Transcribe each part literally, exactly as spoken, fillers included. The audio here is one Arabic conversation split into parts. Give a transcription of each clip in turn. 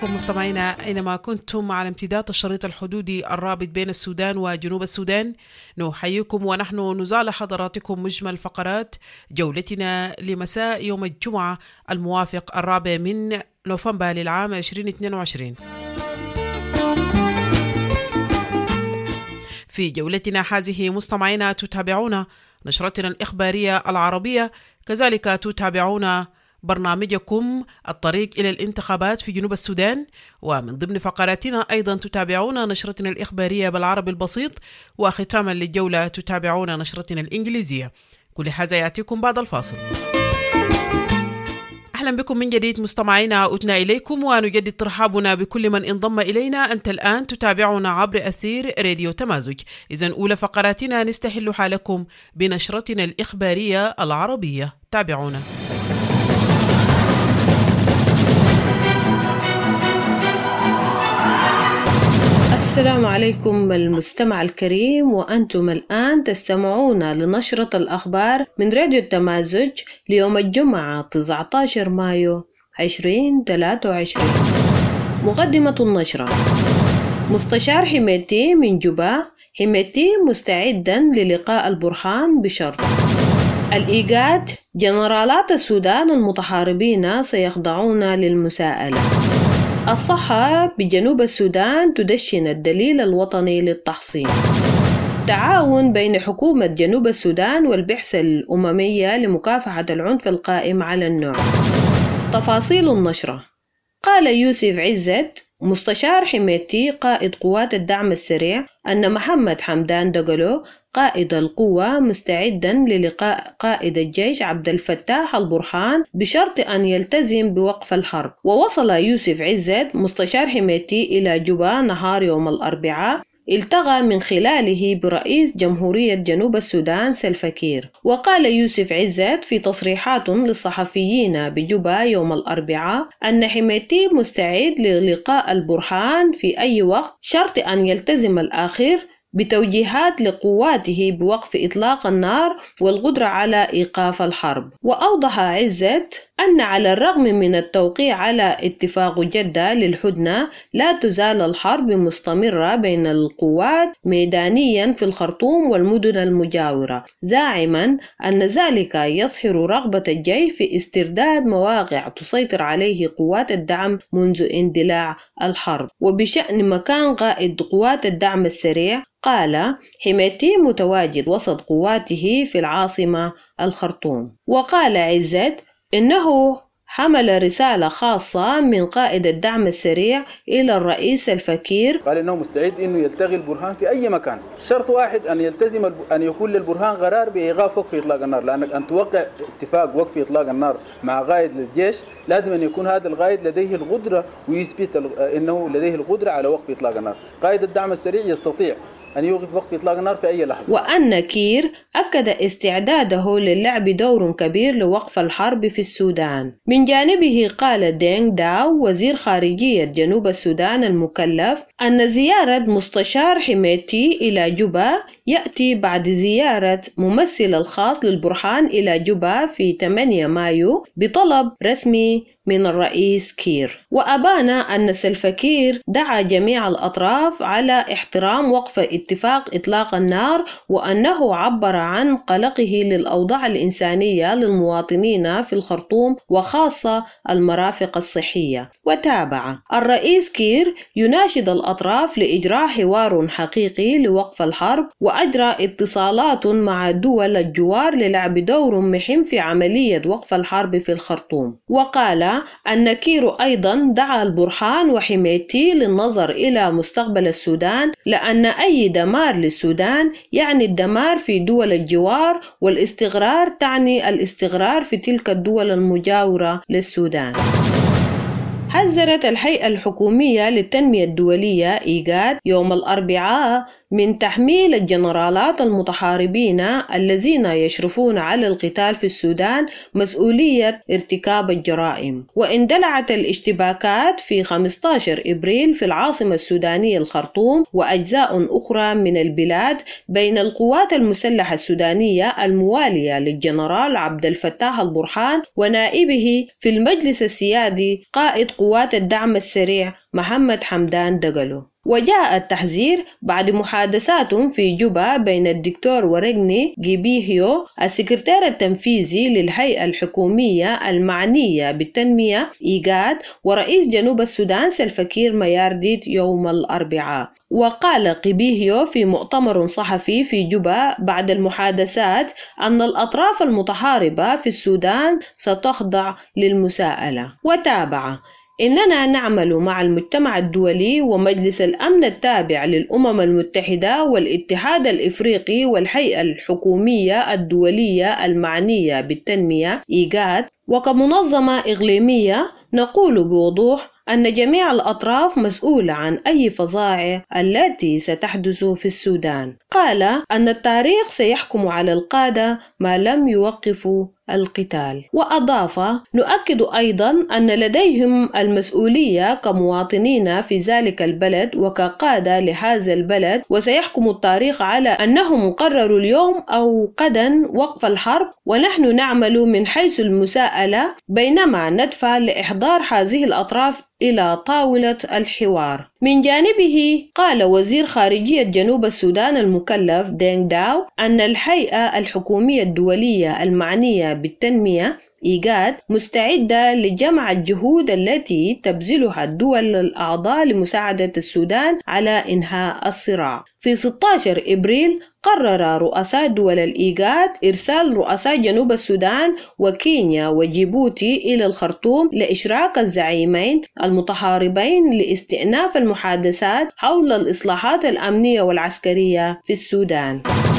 بكم مستمعينا أينما كنتم على امتداد الشريط الحدودي الرابط بين السودان وجنوب السودان. نحييكم ونحن نزال حضراتكم مجمل فقرات جولتنا لمساء يوم الجمعة الموافق الرابع من نوفمبر للعام ألفين واثنين وعشرين. في جولتنا هذه مستمعينا تتابعون نشرتنا الإخبارية العربية، كذلك تتابعون برنامجكم الطريق إلى الانتخابات في جنوب السودان، ومن ضمن فقراتنا أيضا تتابعون نشرتنا الإخبارية بالعربي البسيط، وختاما للجولة تتابعون نشرتنا الإنجليزية. كل هذا يأتيكم بعد الفاصل. أهلا بكم من جديد مستمعينا، عدنا إليكم ونجدد ترحابنا بكل من انضم إلينا. أنت الآن تتابعنا عبر أثير راديو تمازج. إذن أولى فقراتنا نستهل حالكم بنشرتنا الإخبارية العربية. تابعونا. السلام عليكم المستمع الكريم، وأنتم الآن تستمعون لنشرة الأخبار من راديو التمازج ليوم الجمعة تسعة عشر مايو ألفين وثلاثة وعشرين. مقدمة النشرة: مستشار حميتي من جوبا: حميتي مستعدا للقاء البرهان بشرط. الإيجاد: جنرالات السودان المتحاربين سيخضعون للمساءلة. الصحة بجنوب السودان تدشن الدليل الوطني للتحصين. تعاون بين حكومة جنوب السودان والبعثة الأممية لمكافحة العنف القائم على النوع. تفاصيل النشرة: قال يوسف عزت مستشار حميتي قائد قوات الدعم السريع أن محمد حمدان دقلو قائد القوة مستعدا للقاء قائد الجيش عبد الفتاح البرهان بشرط أن يلتزم بوقف الحرب. ووصل يوسف عزت مستشار حميتي إلى جوبا نهار يوم الأربعاء، التقى من خلاله برئيس جمهورية جنوب السودان سلفا كير. وقال يوسف عزت في تصريحات للصحفيين بجوبا يوم الأربعاء أن حميتي مستعد للقاء البرهان في أي وقت، شرط أن يلتزم الآخر بتوجيهات لقواته بوقف إطلاق النار والقدرة على إيقاف الحرب. وأوضح عزت أن على الرغم من التوقيع على اتفاق جدة للهدنة، لا تزال الحرب مستمرة بين القوات ميدانيا في الخرطوم والمدن المجاورة، زاعما أن ذلك يصهر رغبة الجيش في استرداد مواقع تسيطر عليه قوات الدعم منذ اندلاع الحرب. وبشأن مكان قائد قوات الدعم السريع، قال حميتي متواجد وسط قواته في العاصمة الخرطوم. وقال عزت إنه حمل رسالة خاصة من قائد الدعم السريع إلى الرئيس سلفا كير، قال إنه مستعد إنه يلتغي البرهان في أي مكان، شرط واحد أن يلتزم أن يكون للبرهان قرار بإيقاف وقف إطلاق النار، لأنك أن توقع اتفاق وقف إطلاق النار مع قائد للجيش لازم أن يكون هذا القائد لديه القدرة ويثبت إنه لديه القدرة على وقف إطلاق النار. قائد الدعم السريع يستطيع أن يوقف وقف إطلاق النار في أي لحظة. وأن كير أكد استعداده للعب دور كبير لوقف الحرب في السودان. من جانبه قال دينغ داو وزير خارجية جنوب السودان المكلف أن زيارة مستشار حميتي إلى جوبا يأتي بعد زيارة ممثل الخاص للبرهان إلى جوبا في ثمانية مايو بطلب رسمي من الرئيس كير. وأبان أن سلفا كير دعا جميع الأطراف على احترام وقف اتفاق إطلاق النار، وأنه عبر عن قلقه للأوضاع الإنسانية للمواطنين في الخرطوم وخاصة المرافق الصحية. وتابع الرئيس كير يناشد الأطراف لإجراء حوار حقيقي لوقف الحرب، وأجرى اتصالات مع دول الجوار للعب دور مهم في عملية وقف الحرب في الخرطوم. وقال أن كير أيضا دعا البرهان وحميتي للنظر إلى مستقبل السودان، لأن أي دمار للسودان يعني الدمار في دول الجوار، والاستقرار تعني الاستقرار في تلك الدول المجاورة للسودان. حذرت الهيئة الحكومية للتنمية الدولية إيجاد يوم الأربعاء من تحميل الجنرالات المتحاربين الذين يشرفون على القتال في السودان مسؤولية ارتكاب الجرائم. واندلعت الاشتباكات في خمسة عشر إبريل في العاصمة السودانية الخرطوم وأجزاء أخرى من البلاد بين القوات المسلحة السودانية الموالية للجنرال عبد الفتاح البرهان ونائبه في المجلس السيادي قائد قوات قوات الدعم السريع محمد حمدان دقلو. وجاء التحذير بعد محادثات في جوبا بين الدكتور ورقني جيبيهيو السكرتير التنفيذي للهيئة الحكومية المعنية بالتنمية إيجاد ورئيس جنوب السودان سلفاكير ميارديت يوم الأربعاء. وقال قبيهيو في مؤتمر صحفي في جوبا بعد المحادثات أن الأطراف المتحاربة في السودان ستخضع للمساءلة. وتابع: إننا نعمل مع المجتمع الدولي ومجلس الأمن التابع للأمم المتحدة والاتحاد الإفريقي والهيئة الحكومية الدولية المعنية بالتنمية إيجاد، وكمنظمة إقليمية نقول بوضوح أن جميع الأطراف مسؤولة عن أي فظائع التي ستحدث في السودان. قال أن التاريخ سيحكم على القادة ما لم يوقفوا القتال. وأضاف: نؤكد أيضا أن لديهم المسؤولية كمواطنين في ذلك البلد وكقادة لهذا البلد، وسيحكم التاريخ على أنهم قرروا اليوم أو غدا وقف الحرب، ونحن نعمل من حيث المساءلة بينما ندفع لإحضار هذه الأطراف إلى طاولة الحوار. من جانبه قال وزير خارجية جنوب السودان المكلف دينغ داو أن الهيئة الحكومية الدولية المعنية بالتنمية إيجاد مستعدة لجمع الجهود التي تبذلها الدول الأعضاء لمساعدة السودان على إنهاء الصراع. في ستة عشر إبريل قرر رؤساء دول الإيجاد إرسال رؤساء جنوب السودان وكينيا وجيبوتي إلى الخرطوم لإشراك الزعيمين المتحاربين لاستئناف المحادثات حول الإصلاحات الأمنية والعسكرية في السودان.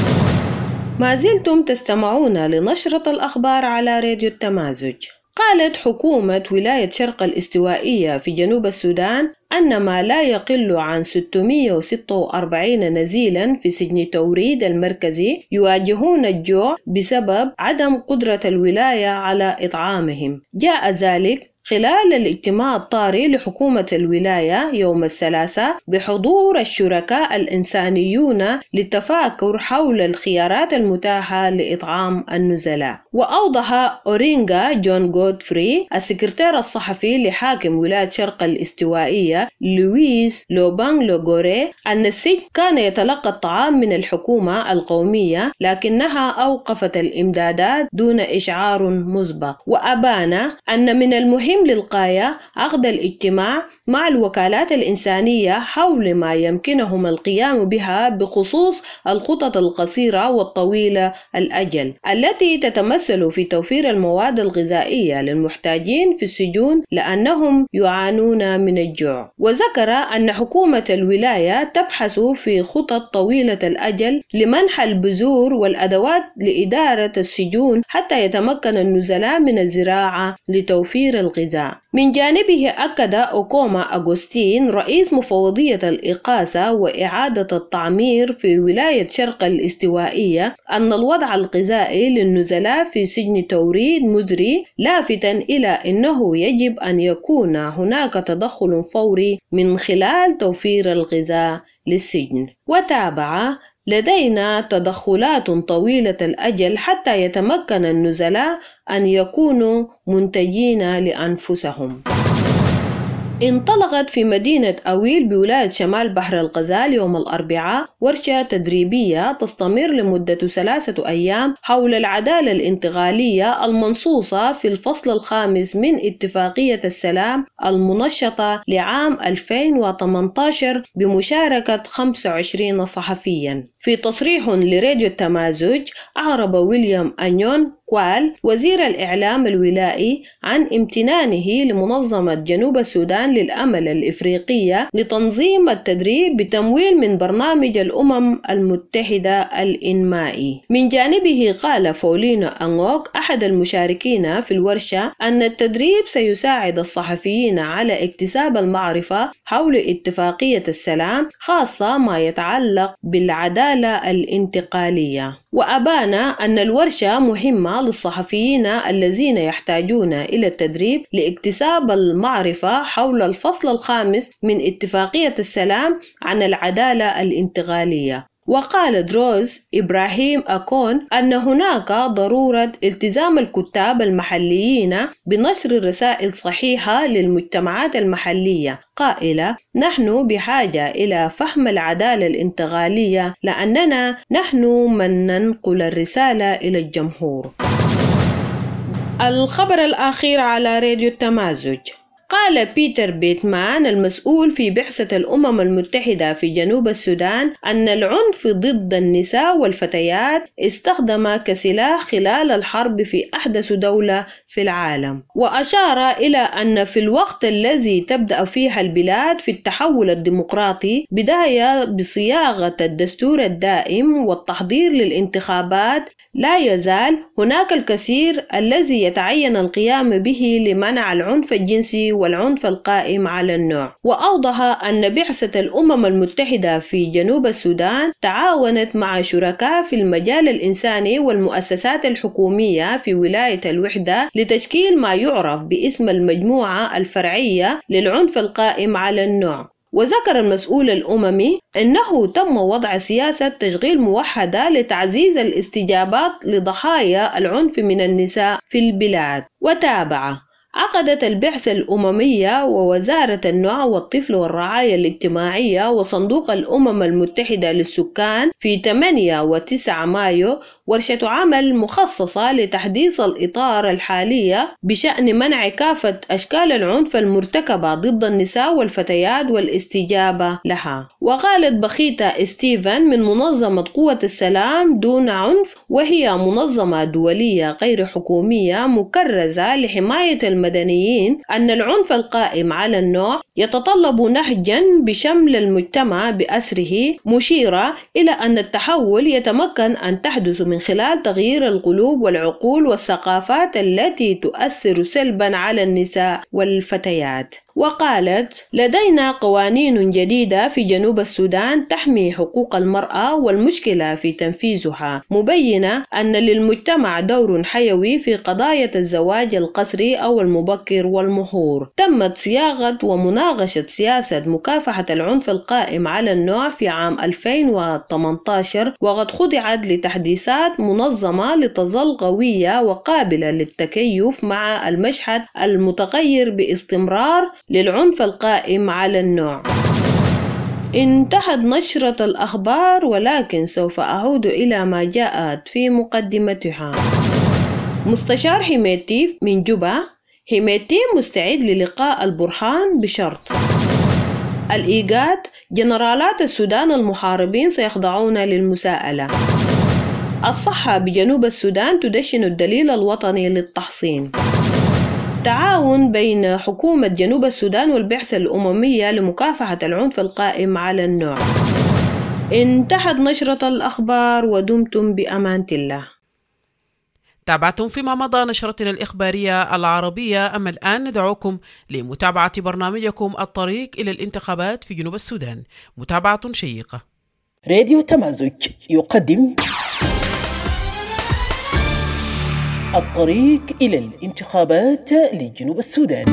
ما زلتم تستمعون لنشرة الأخبار على راديو التمازج. قالت حكومة ولاية شرق الاستوائية في جنوب السودان أن ما لا يقل عن ستمئة وستة وأربعين نزيلا في سجن توريد المركزي يواجهون الجوع بسبب عدم قدرة الولاية على إطعامهم. جاء ذلك خلال الاجتماع الطارئ لحكومة الولاية يوم الثلاثاء بحضور الشركاء الإنسانيون للتفاكر حول الخيارات المتاحة لإطعام النزلاء. وأوضح أورينغا جون غودفري السكرتير الصحفي لحاكم ولاية شرق الاستوائية لويس لوبانغ لوغوري أن السجن كان يتلقى الطعام من الحكومة القومية لكنها أوقفت الإمدادات دون إشعار مسبق. وأبان أن من المهم للغاية عقد الاجتماع مع الوكالات الإنسانية حول ما يمكنهم القيام بها بخصوص الخطط القصيرة والطويلة الأجل التي تتمثل في توفير المواد الغذائية للمحتاجين في السجون لأنهم يعانون من الجوع. وذكر أن حكومة الولاية تبحث في خطط طويلة الأجل لمنح البذور والأدوات لإدارة السجون حتى يتمكن النزلاء من الزراعة لتوفير الغذاء. من جانبه أكد أوكوما أغوستين رئيس مفوضية الإغاثة وإعادة التعمير في ولاية شرق الاستوائية أن الوضع الغذائي للنزلاء في سجن توريد مزري، لافتاً إلى أنه يجب أن يكون هناك تدخل فوري من خلال توفير الغذاء للسجن. وتابع: لدينا تدخلات طويلة الأجل حتى يتمكن النزلاء أن يكونوا منتجين لأنفسهم. انطلقت في مدينة أويل بولاية شمال بحر الغزال يوم الأربعاء ورشة تدريبية تستمر لمدة ثلاثة أيام حول العدالة الانتقالية المنصوصة في الفصل الخامس من اتفاقية السلام المنشطة لعام ألفين وثمانية عشر بمشاركة خمسة وعشرين صحفيا. في تصريح لراديو التمازج أعرب ويليام أنيون كوال وزير الإعلام الولائي عن امتنانه لمنظمة جنوب السودان للأمل الإفريقية لتنظيم التدريب بتمويل من برنامج الأمم المتحدة الإنمائي. من جانبه قال فولينو أنغوك أحد المشاركين في الورشة أن التدريب سيساعد الصحفيين على اكتساب المعرفة حول اتفاقية السلام، خاصة ما يتعلق بالعدالة الانتقالية. وأبان أن الورشة مهمة للصحفيين الذين يحتاجون إلى التدريب لاكتساب المعرفة حول الفصل الخامس من اتفاقية السلام عن العدالة الانتقالية. وقال دروز إبراهيم أكون أن هناك ضرورة التزام الكتاب المحليين بنشر الرسائل الصحيحة للمجتمعات المحلية، قائلة: نحن بحاجة إلى فهم العدالة الانتقالية لأننا نحن من ننقل الرسالة إلى الجمهور. الخبر الأخير على راديو التمازج. قال بيتر بيتمان المسؤول في بعثة الأمم المتحدة في جنوب السودان أن العنف ضد النساء والفتيات استخدم كسلاح خلال الحرب في أحدث دولة في العالم، وأشار إلى أن في الوقت الذي تبدأ فيها البلاد في التحول الديمقراطي بداية بصياغة الدستور الدائم والتحضير للانتخابات، لا يزال هناك الكثير الذي يتعين القيام به لمنع العنف الجنسي والعنف القائم على النوع. وأوضح أن بعثة الأمم المتحدة في جنوب السودان تعاونت مع شركاء في المجال الإنساني والمؤسسات الحكومية في ولاية الوحدة لتشكيل ما يعرف باسم المجموعة الفرعية للعنف القائم على النوع. وذكر المسؤول الأممي أنه تم وضع سياسة تشغيل موحدة لتعزيز الاستجابات لضحايا العنف من النساء في البلاد. وتابع: عقدت البعثة الأممية ووزارة النوع والطفل والرعاية الاجتماعية وصندوق الأمم المتحدة للسكان في ثمانية وتسعة مايو ورشة عمل مخصصة لتحديث الإطار الحالية بشأن منع كافة أشكال العنف المرتكبة ضد النساء والفتيات والاستجابة لها. وقالت بخيتا ستيفن من منظمة قوة السلام دون عنف، وهي منظمة دولية غير حكومية مكرزة لحماية المدنيين، أن العنف القائم على النوع يتطلب نهجا بشمل المجتمع بأسره، مشيرة إلى أن التحول يتمكن أن تحدث من خلال تغيير القلوب والعقول والثقافات التي تؤثر سلبا على النساء والفتيات. وقالت: لدينا قوانين جديدة في جنوب السودان تحمي حقوق المرأة والمشكلة في تنفيذها، مبينة أن للمجتمع دور حيوي في قضايا الزواج القسري أو المبكر والمهور. تمت صياغة ومناقشة سياسة مكافحة العنف القائم على النوع في عام ألفين وثمانية عشر، وقد خضعت لتحديثات منظمة لتظل قوية وقابلة للتكيف مع المشهد المتغير باستمرار للعنف القائم على النوع. انتهت نشرة الأخبار، ولكن سوف أعود إلى ما جاءت في مقدمتها. مستشار حميتي من جوبا: حميتي مستعد للقاء البرهان بشرط الإيجاد، جنرالات السودان المحاربين سيخضعون للمساءلة. الصحة بجنوب السودان تدشن الدليل الوطني للتحصين. تعاون بين حكومة جنوب السودان والبعثة الأممية لمكافحة العنف القائم على النوع. انتهت نشرة الأخبار، ودمتم بأمان الله. تابعتم فيما مضى نشرتنا الإخبارية العربية، أما الآن ندعوكم لمتابعة برنامجكم الطريق إلى الانتخابات في جنوب السودان. متابعة شيقة. راديو تمازج يقدم الطريق إلى الانتخابات لجنوب السودان.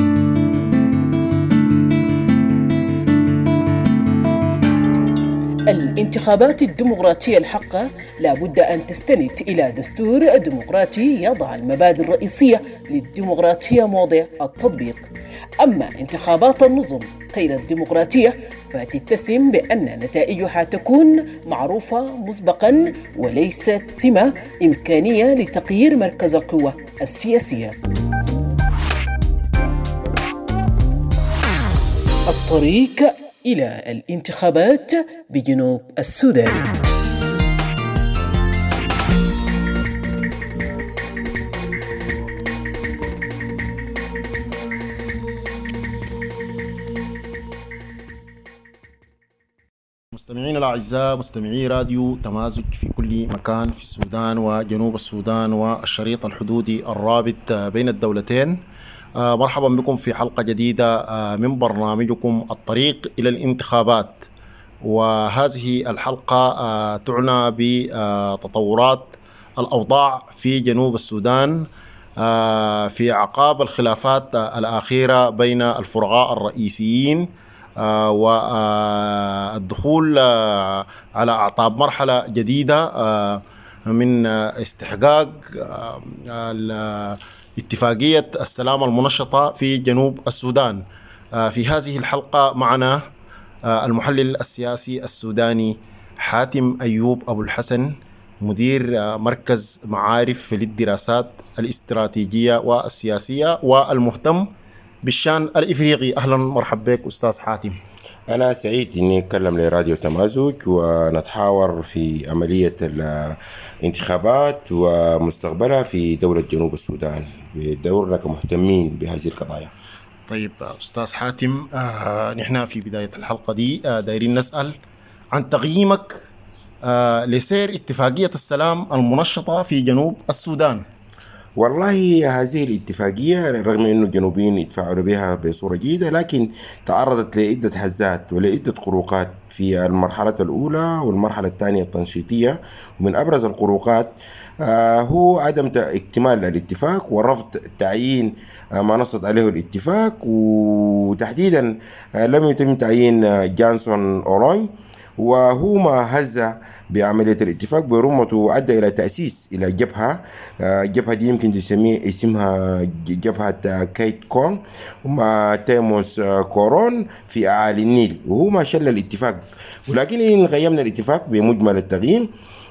الانتخابات الديمقراطية الحقة لا بد أن تستند إلى دستور ديمقراطي يضع المبادئ الرئيسية للديمقراطية موضع التطبيق. أما انتخابات النظم غير الديمقراطية فتتسم بأن نتائجها تكون معروفة مسبقا وليست سمة إمكانية لتغيير مركز القوة السياسية. الطريق إلى الانتخابات بجنوب السودان. مستمعين الأعزاء، مستمعي راديو تمازج في كل مكان في السودان وجنوب السودان والشريط الحدودي الرابط بين الدولتين، آه مرحبا بكم في حلقة جديدة آه من برنامجكم الطريق إلى الانتخابات. وهذه الحلقة آه تعنى بتطورات الأوضاع في جنوب السودان آه في أعقاب الخلافات آه الأخيرة بين الفرعاء الرئيسيين والدخول على أعطاب مرحلة جديدة من استحقاق اتفاقية السلام المنشطة في جنوب السودان. في هذه الحلقة معنا المحلل السياسي السوداني حاتم أيوب أبو الحسن، مدير مركز معارف للدراسات الاستراتيجية والسياسية والمهتم بالشان الإفريقي. أهلا مرحبا بك أستاذ حاتم. أنا سعيد أني أتكلم لراديو تمازج ونتحاور في عملية الانتخابات ومستقبلها في دولة جنوب السودان بدورنا كمهتمين بهذه القضايا. طيب أستاذ حاتم، آه نحن في بداية الحلقة دي آه دايرين نسأل عن تقييمك آه لسير اتفاقية السلام المنشطة في جنوب السودان. والله هذه الاتفاقية رغم أنه الجنوبيين يتفاعلوا بها بصورة جيدة، لكن تعرضت لعدة هزات ولعدة خروقات في المرحلة الأولى والمرحلة الثانية التنشيطية. ومن أبرز الخروقات آه هو عدم اكتمال الاتفاق ورفض تعيين آه ما نصت عليه الاتفاق، وتحديدا آه لم يتم تعيين آه جانسون أورونج، وهو ما هز بعملية الاتفاق برمته أدى إلى تأسيس إلى جبهة. الجبهة دي يمكن تسميه اسمها جبهة كيت كون وما تيموس كورون في أعالي النيل، وهو ما شل الاتفاق. ولكن إن غيمنا الاتفاق بمجمل التقييم،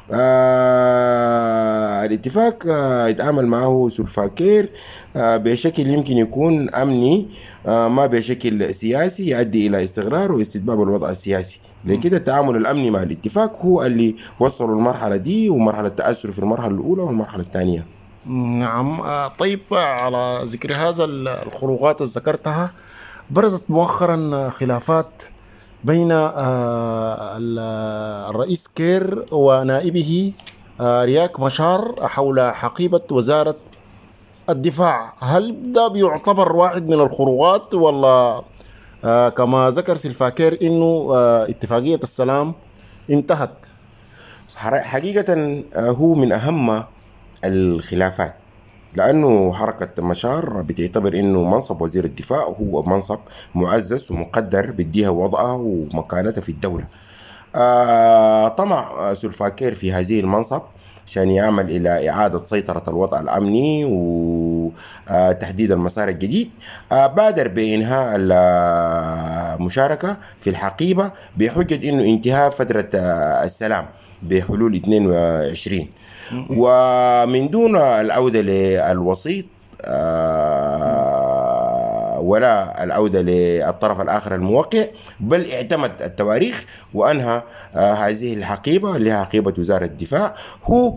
آه الاتفاق آه يتعامل معه سلفاكير آه بشكل يمكن يكون أمني، آه ما بشكل سياسي يؤدي إلى استقرار واستتباب الوضع السياسي. لكده التعامل الأمني مع الاتفاق هو اللي وصلوا المرحلة دي، ومرحلة التأثر في المرحلة الأولى والمرحلة الثانية. نعم. آه طيب، على ذكر هذا الخروقات اللي ذكرتها، برزت مؤخرا خلافات بين الرئيس كير ونائبه رياك مشار حول حقيبة وزارة الدفاع. هل ده بيعتبر واحد من الخروقات، ولا كما ذكر سلفاكير إنه اتفاقية السلام انتهت؟ حقيقة هو من أهم الخلافات، لأنه حركة مشار بتعتبر أنه منصب وزير الدفاع هو منصب معزز ومقدر بديها وضعه ومكانته في الدولة. آه طمع سلفاكير في هذه المنصب عشان يعمل إلى إعادة سيطرة الوضع الأمني وتحديد المسار الجديد. آه بادر بإنهاء المشاركة في الحقيبة بحجة أنه انتهاء فترة السلام بحلول اثنين وعشرين، ومن دون العودة للوسيط ولا العودة للطرف الآخر الموقع، بل اعتمد التواريخ وأنهى هذه الحقيبة اللي هي حقيبة وزارة الدفاع. هو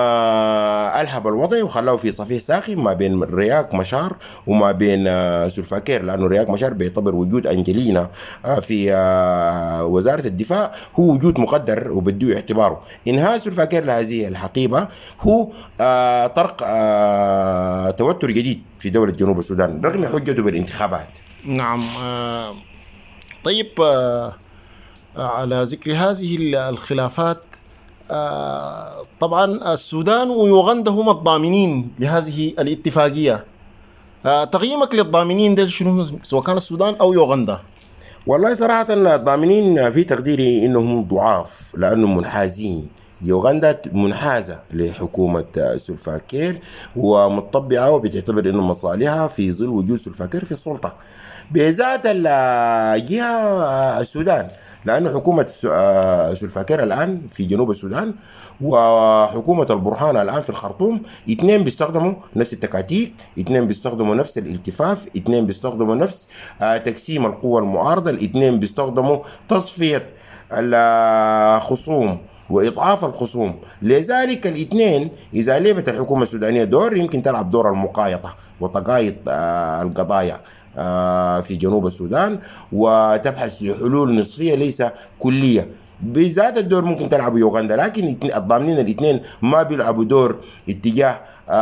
ما ألهب الوضع وخلاه في صفيح ساخن ما بين رياك مشار وما بين سلفاكير، لأنه رياك مشار بيعتبر وجود أنجلينا في وزارة الدفاع هو وجود مقدر وبديه اعتباره. إنهاء سلفاكير لهذه الحقيبة هو طرق توتر جديد في دولة جنوب السودان رغم حجته بالانتخابات. نعم. آه طيب، آه على ذكر هذه الخلافات، آه طبعا السودان ويوغندا هم الضامنين لهذه الاتفاقية. آه تقييمك للضامنين ده شنو، سواء كان السودان أو يوغندا؟ والله صراحة الضامنين في تقديري إنهم ضعاف لأنهم منحازين. يوغندا منحازة لحكومة سلفاكير ومطبعة وبتعتبر إنه مصالحها في ظل وجود سلفاكير في السلطة، بذات الجهة السودان، لأن حكومة سلفاكير الآن في جنوب السودان وحكومة البرهان الآن في الخرطوم اثنين بيستخدموا نفس التكاتيك، اثنين بيستخدموا نفس الالتفاف، اثنين بيستخدموا نفس تقسيم القوى المعارضة، الاثنين بيستخدموا تصفية الخصوم وإضعاف الخصوم. لذلك الاثنين إذا لعبت الحكومة السودانية دور يمكن تلعب دور المقايطة وتقايط القضايا في جنوب السودان وتبحث لحلول نصفية ليس كلية. بذات الدور ممكن تلعبوا يوغندا، لكن الضامنين الاثنين ما بيلعبوا دور اتجاه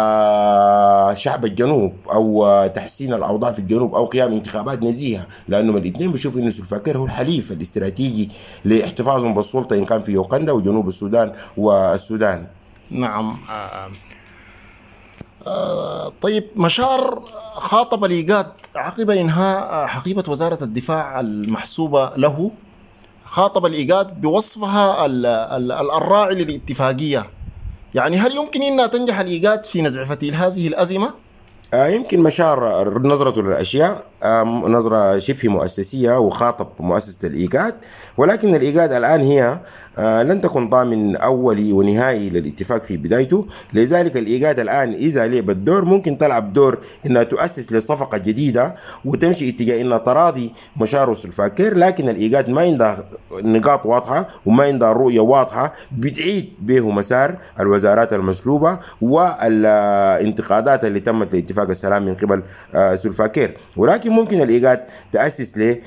شعب الجنوب أو تحسين الأوضاع في الجنوب أو قيام انتخابات نزيهة، لأنهم الاثنين بيشوفوا إن سلفاكير هو الحليف الاستراتيجي لاحتفاظهم بالسلطة إن كان في يوغندا وجنوب السودان والسودان. نعم. آه آه طيب، مشار خاطب ليقات عقب إنهاء حقيبة وزارة الدفاع المحسوبة له خاطب الإيجاد بوصفها ال ال الراعي للاتفاقية. يعني هل يمكن أنها تنجح الإيجاد في نزع فتيل هذه الأزمة؟ آه يمكن مشار نظرته للأشياء آه نظرة شبه مؤسسية وخاطب مؤسسة الإيجاد، ولكن الإيجاد الآن هي آه لن تكون ضامن أولي ونهائي للاتفاق في بدايته. لذلك الإيجاد الآن إذا لعبت دور ممكن تلعب دور إنها تؤسس لصفقة جديدة وتمشي اتجاه إنها تراضي مشار وسلفاكير، لكن الإيجاد ما عندها نقاط واضحة وما عندها رؤية واضحة بتعيد به مسار الوزارات المسلوبة والانتقادات اللي تمت لاتفاق السلام من قبل آه سلفاكير. ولكن ممكن الإيجاد تأسس ل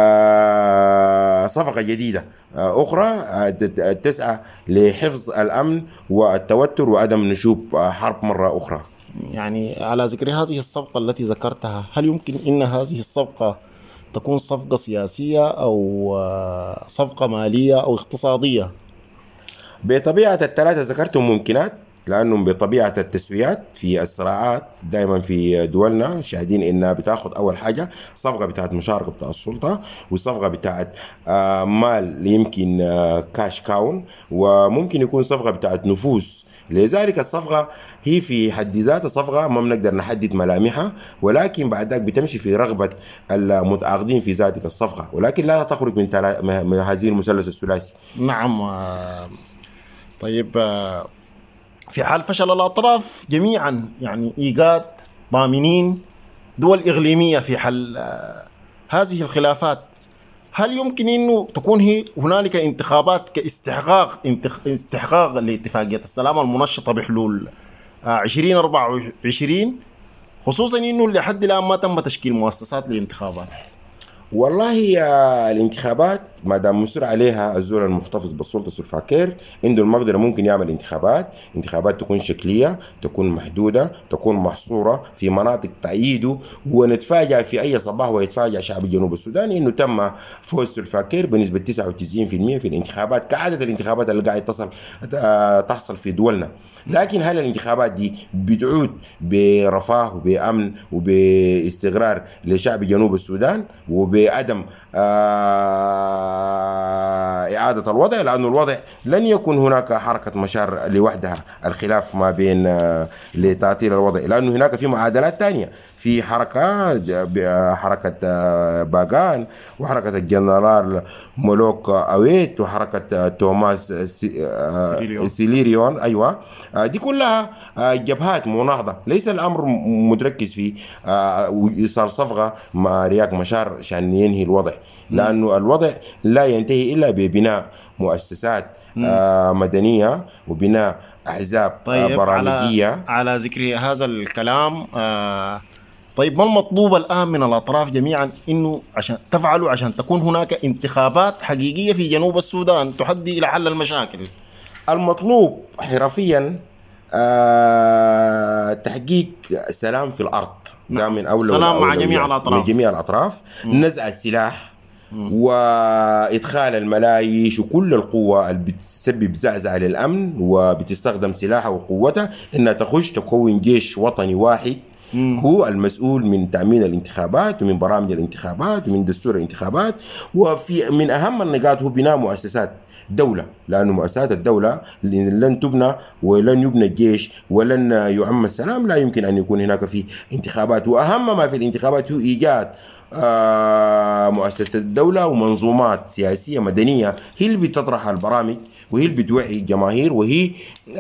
آه صفقة جديدة آه أخرى آه تسعى لحفظ الأمن والتوتر وعدم نشوب آه حرب مرة أخرى. يعني على ذكر هذه الصفقة التي ذكرتها، هل يمكن أن هذه الصفقة تكون صفقة سياسية أو آه صفقة مالية أو اقتصادية؟ بطبيعة الثلاثة ذكرتهم ممكنات، لأنهم بطبيعة التسويات في الصراعات دائما في دولنا شاهدين إنها بتاخد أول حاجة صفقة بتاعت مشاركة بتاع السلطة، وصفقة بتاعت آه مال يمكن آه كاش كاون، وممكن يكون صفقة بتاعت نفوس. لذلك الصفقة هي في حد ذاتها صفقة ما بنقدر نحدد ملامحها، ولكن بعد ذلك بتمشي في رغبة المتعاقدين في ذاتك الصفقة، ولكن لا تخرج من, تلا... من هذه المثلث الثلاثي. نعم. آه طيب آه في حال فشل الأطراف جميعا، يعني إيجاد ضامنين دول إقليمية في حل آه هذه الخلافات، هل يمكن أنه تكون هي هنالك انتخابات كاستحقاق استحقاق لاتفاقية السلام المنشطة بحلول آه عشرين أربعة وعشرين، خصوصا أنه لحد الآن ما تم تشكيل مؤسسات للانتخابات؟ والله آه الانتخابات ما دام مصر عليها الزول المحتفظ بالسلطه سلفاكير عنده المقدره ممكن يعمل انتخابات، انتخابات تكون شكليه، تكون محدوده، تكون محصوره في مناطق تأييده، ونتفاجأ في اي صباح ويتفاجأ شعب جنوب السودان انه تم فوز سلفاكير بنسبه تسعة وتسعين بالمئة في الانتخابات كعاده الانتخابات اللي قاعد تصل آه تحصل في دولنا. لكن هل الانتخابات دي بتعود برفاه وبأمن وباستقرار لشعب جنوب السودان وبعدم إعادة الوضع؟ لأن الوضع لن يكون هناك حركة مشار لوحدها الخلاف ما بين لتعطيل الوضع، لأنه هناك في معادلات تانية، في حركة حركة باغان وحركة الجنرال مولوك أويت وحركة توماس سيليريون, سيليريون. أيوة، دي كلها جبهات مناهضة، ليس الأمر متركز في إيصال صفقة مع رياك مشار عشان ينهي الوضع، لأنه الوضع لا ينتهي إلا ببناء مؤسسات آه مدنية وبناء أحزاب طيب آه برامجية. على, على ذكر هذا الكلام آه طيب ما المطلوب الآن من الأطراف جميعا إنه عشان تفعلوا عشان تكون هناك انتخابات حقيقية في جنوب السودان تؤدي إلى حل المشاكل؟ المطلوب حرفيا آه تحقيق سلام في الأرض، ده من أول سلام مع جميع الأطراف، من جميع الأطراف، نزع السلاح وإدخال الملايش وكل القوة اللي بتسبب زعزعة للأمن وبتستخدم سلاحها وقوتها إنها تخش تكون جيش وطني واحد مم. هو المسؤول من تأمين الانتخابات ومن برامج الانتخابات ومن دستور الانتخابات. وفي من أهم النقاط هو بناء مؤسسات دولة، لأن مؤسسات الدولة لن تبنى ولن يبنى الجيش ولن يعم السلام لا يمكن أن يكون هناك في انتخابات. وأهم ما في الانتخابات هو إيجاد آه مؤسسة الدولة ومنظومات سياسية مدنية هي اللي بتطرح البرامج وهي اللي بتوعي الجماهير وهي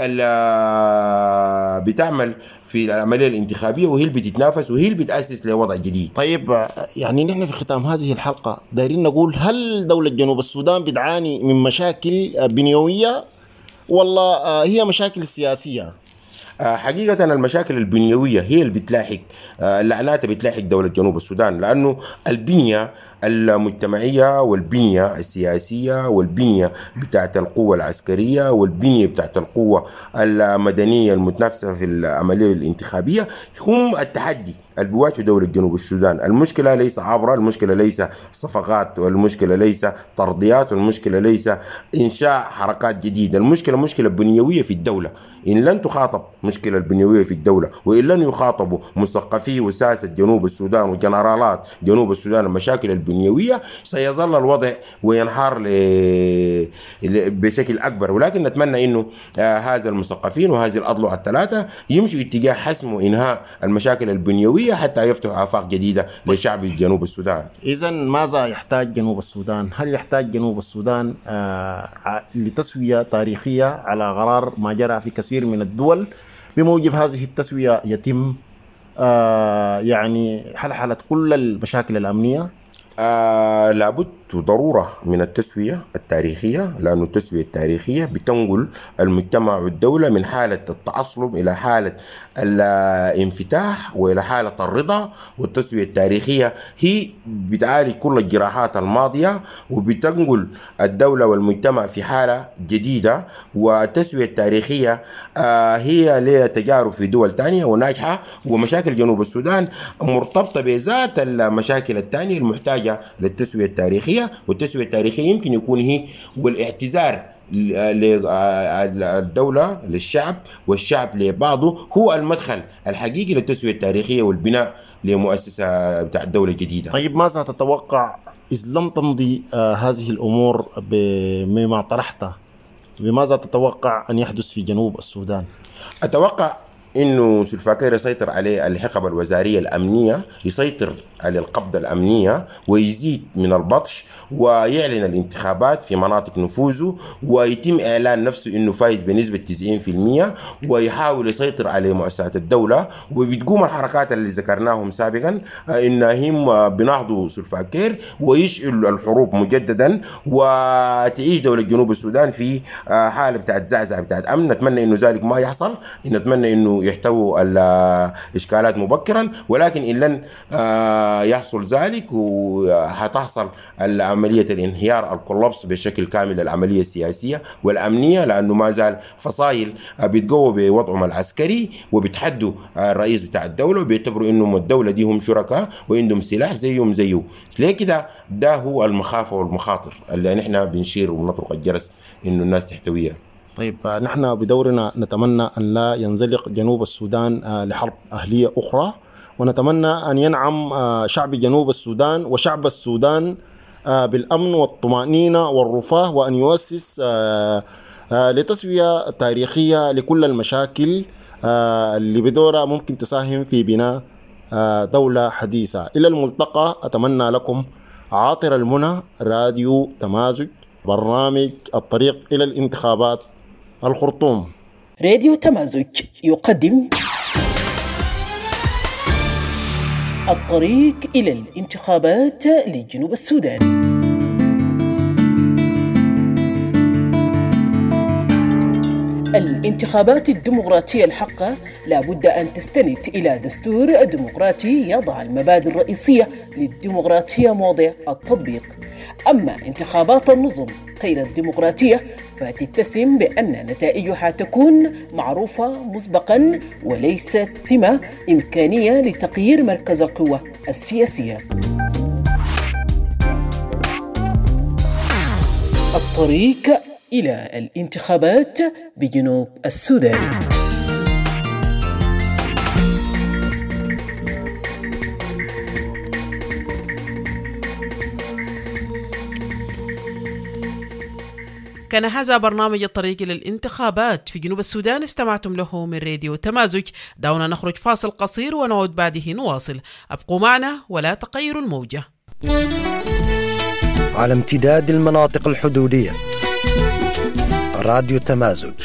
اللي بتعمل في العملية الانتخابية وهي اللي بتتنافس وهي اللي بتأسس لوضع جديد. طيب يعني نحن في ختام هذه الحلقة دايرين نقول هل دولة جنوب السودان بتعاني من مشاكل بنيوية ولا هي مشاكل سياسية؟ حقيقة المشاكل البنيوية هي اللي بتلاحق اللعنات بتلاحق دولة جنوب السودان، لأنه البنية المجتمعية والبنية السياسية والبنية بتاعت القوة العسكرية والبنية بتاعت القوة المدنية المتنافسة في العملية الانتخابية هم التحدي اللي بيواجهوا دولة جنوب السودان. المشكلة ليس عبرة، المشكلة ليس صفقات، والمشكلة ليس ترضيات، والمشكلة ليس إنشاء حركات جديدة. المشكلة مشكلة بنيوية في الدولة. إن لن تخاطب مشكلة البنيوية في الدولة، وإن لن يخاطبوا مثقفي وساسة جنوب السودان وجنرالات جنوب السودان المشاكل البنيوية، سيظل الوضع وينحار ل... بشكل أكبر. ولكن نتمنى إنه آه هذا المثقفين وهذه الأضلع الثلاثة يمشوا اتجاه حسم وإنهاء المشاكل البنيوية حتى يفتح آفاق جديدة لشعب جنوب السودان. إذن ماذا يحتاج جنوب السودان؟ هل يحتاج جنوب السودان آه لتسوية تاريخية على غرار ما جرى في كثير من الدول؟ بموجب هذه التسوية يتم آه يعني حلحلة كل المشاكل الأمنية. آه لابد ضرورة من التسوية التاريخية، لأن التسوية التاريخية بتنقل المجتمع والدولة من حالة التعصب إلى حالة الانفتاح وإلى حالة الرضا. والتسوية التاريخية هي بتعالج كل الجراحات الماضية وبتنقل الدولة والمجتمع في حالة جديدة. والتسوية التاريخية آه هي لها تجارب في دول تانية وناجحة، ومشاكل جنوب السودان مرتبطة بذات المشاكل التانية المحتاجة للتسوية التاريخية. والتسوية التاريخية يمكن يكون هي والاعتذار للدولة للشعب والشعب لبعضه هو المدخل الحقيقي للتسوية التاريخية والبناء لمؤسسة بتاع الدولة الجديدة. طيب ماذا تتوقع إذ لم تمضي آه هذه الأمور بما طرحته؟ بماذا تتوقع أن يحدث في جنوب السودان؟ أتوقع إنه سلفاكير يسيطر عليه الحقبة الوزارية الأمنية، يسيطر على القبضة الأمنية ويزيد من البطش ويعلن الانتخابات في مناطق نفوذه، ويتم إعلان نفسه إنه فايز بنسبة تسعين بالمئة، ويحاول يسيطر على مؤسسات الدولة. وبتقوم الحركات اللي ذكرناهم سابقا إنهم بنهضوا سلفاكير ويشعلوا الحروب مجددا، وتعيش دولة جنوب السودان في حالة بتاعت زعزعة بتاعت أمن. نتمنى إنه ذلك ما يحصل، نتمنى إنه يحتووا الإشكالات مبكرا، ولكن إن لن يحصل ذلك وحتحصل عملية الانهيار الكولابس بشكل كامل العملية السياسية والأمنية، لأنه ما زال فصائل بيتقووا بوضعهم العسكري وبيتحدوا الرئيس بتاع الدولة وبيعتبروا إنهم الدولة دي هم شركاء وعندهم سلاح زيهم زيه. ليه كده؟ ده هو المخافة والمخاطر اللي نحن بنشير ونطرق الجرس إنه الناس تحتويها. طيب نحن بدورنا نتمنى أن لا ينزلق جنوب السودان لحرب أهلية أخرى، ونتمنى أن ينعم شعب جنوب السودان وشعب السودان بالأمن والطمأنينة والرفاه، وأن يؤسس لتسوية تاريخية لكل المشاكل اللي بدورها ممكن تساهم في بناء دولة حديثة. إلى الملتقى، أتمنى لكم عاطر المنى، راديو تمازج، برنامج الطريق إلى الانتخابات، الخرطوم. راديو تمازج يقدم الطريق إلى الانتخابات لجنوب السودان. الانتخابات الديمقراطية الحقة لا بد أن تستند إلى دستور ديمقراطي يضع المبادئ الرئيسية للديمقراطية موضع التطبيق. أما انتخابات النظم غير الديمقراطية فتتسم بأن نتائجها تكون معروفة مسبقا وليست سمة إمكانية لتغيير مركز القوة السياسية. الطريق إلى الانتخابات بجنوب السودان. كان هذا برنامج الطريق إلى الانتخابات في جنوب السودان، استمعتم له من راديو تمازج. دعونا نخرج فاصل قصير ونعود بعده نواصل. أبقوا معنا ولا تغيروا الموجة. على امتداد المناطق الحدودية، راديو تمازج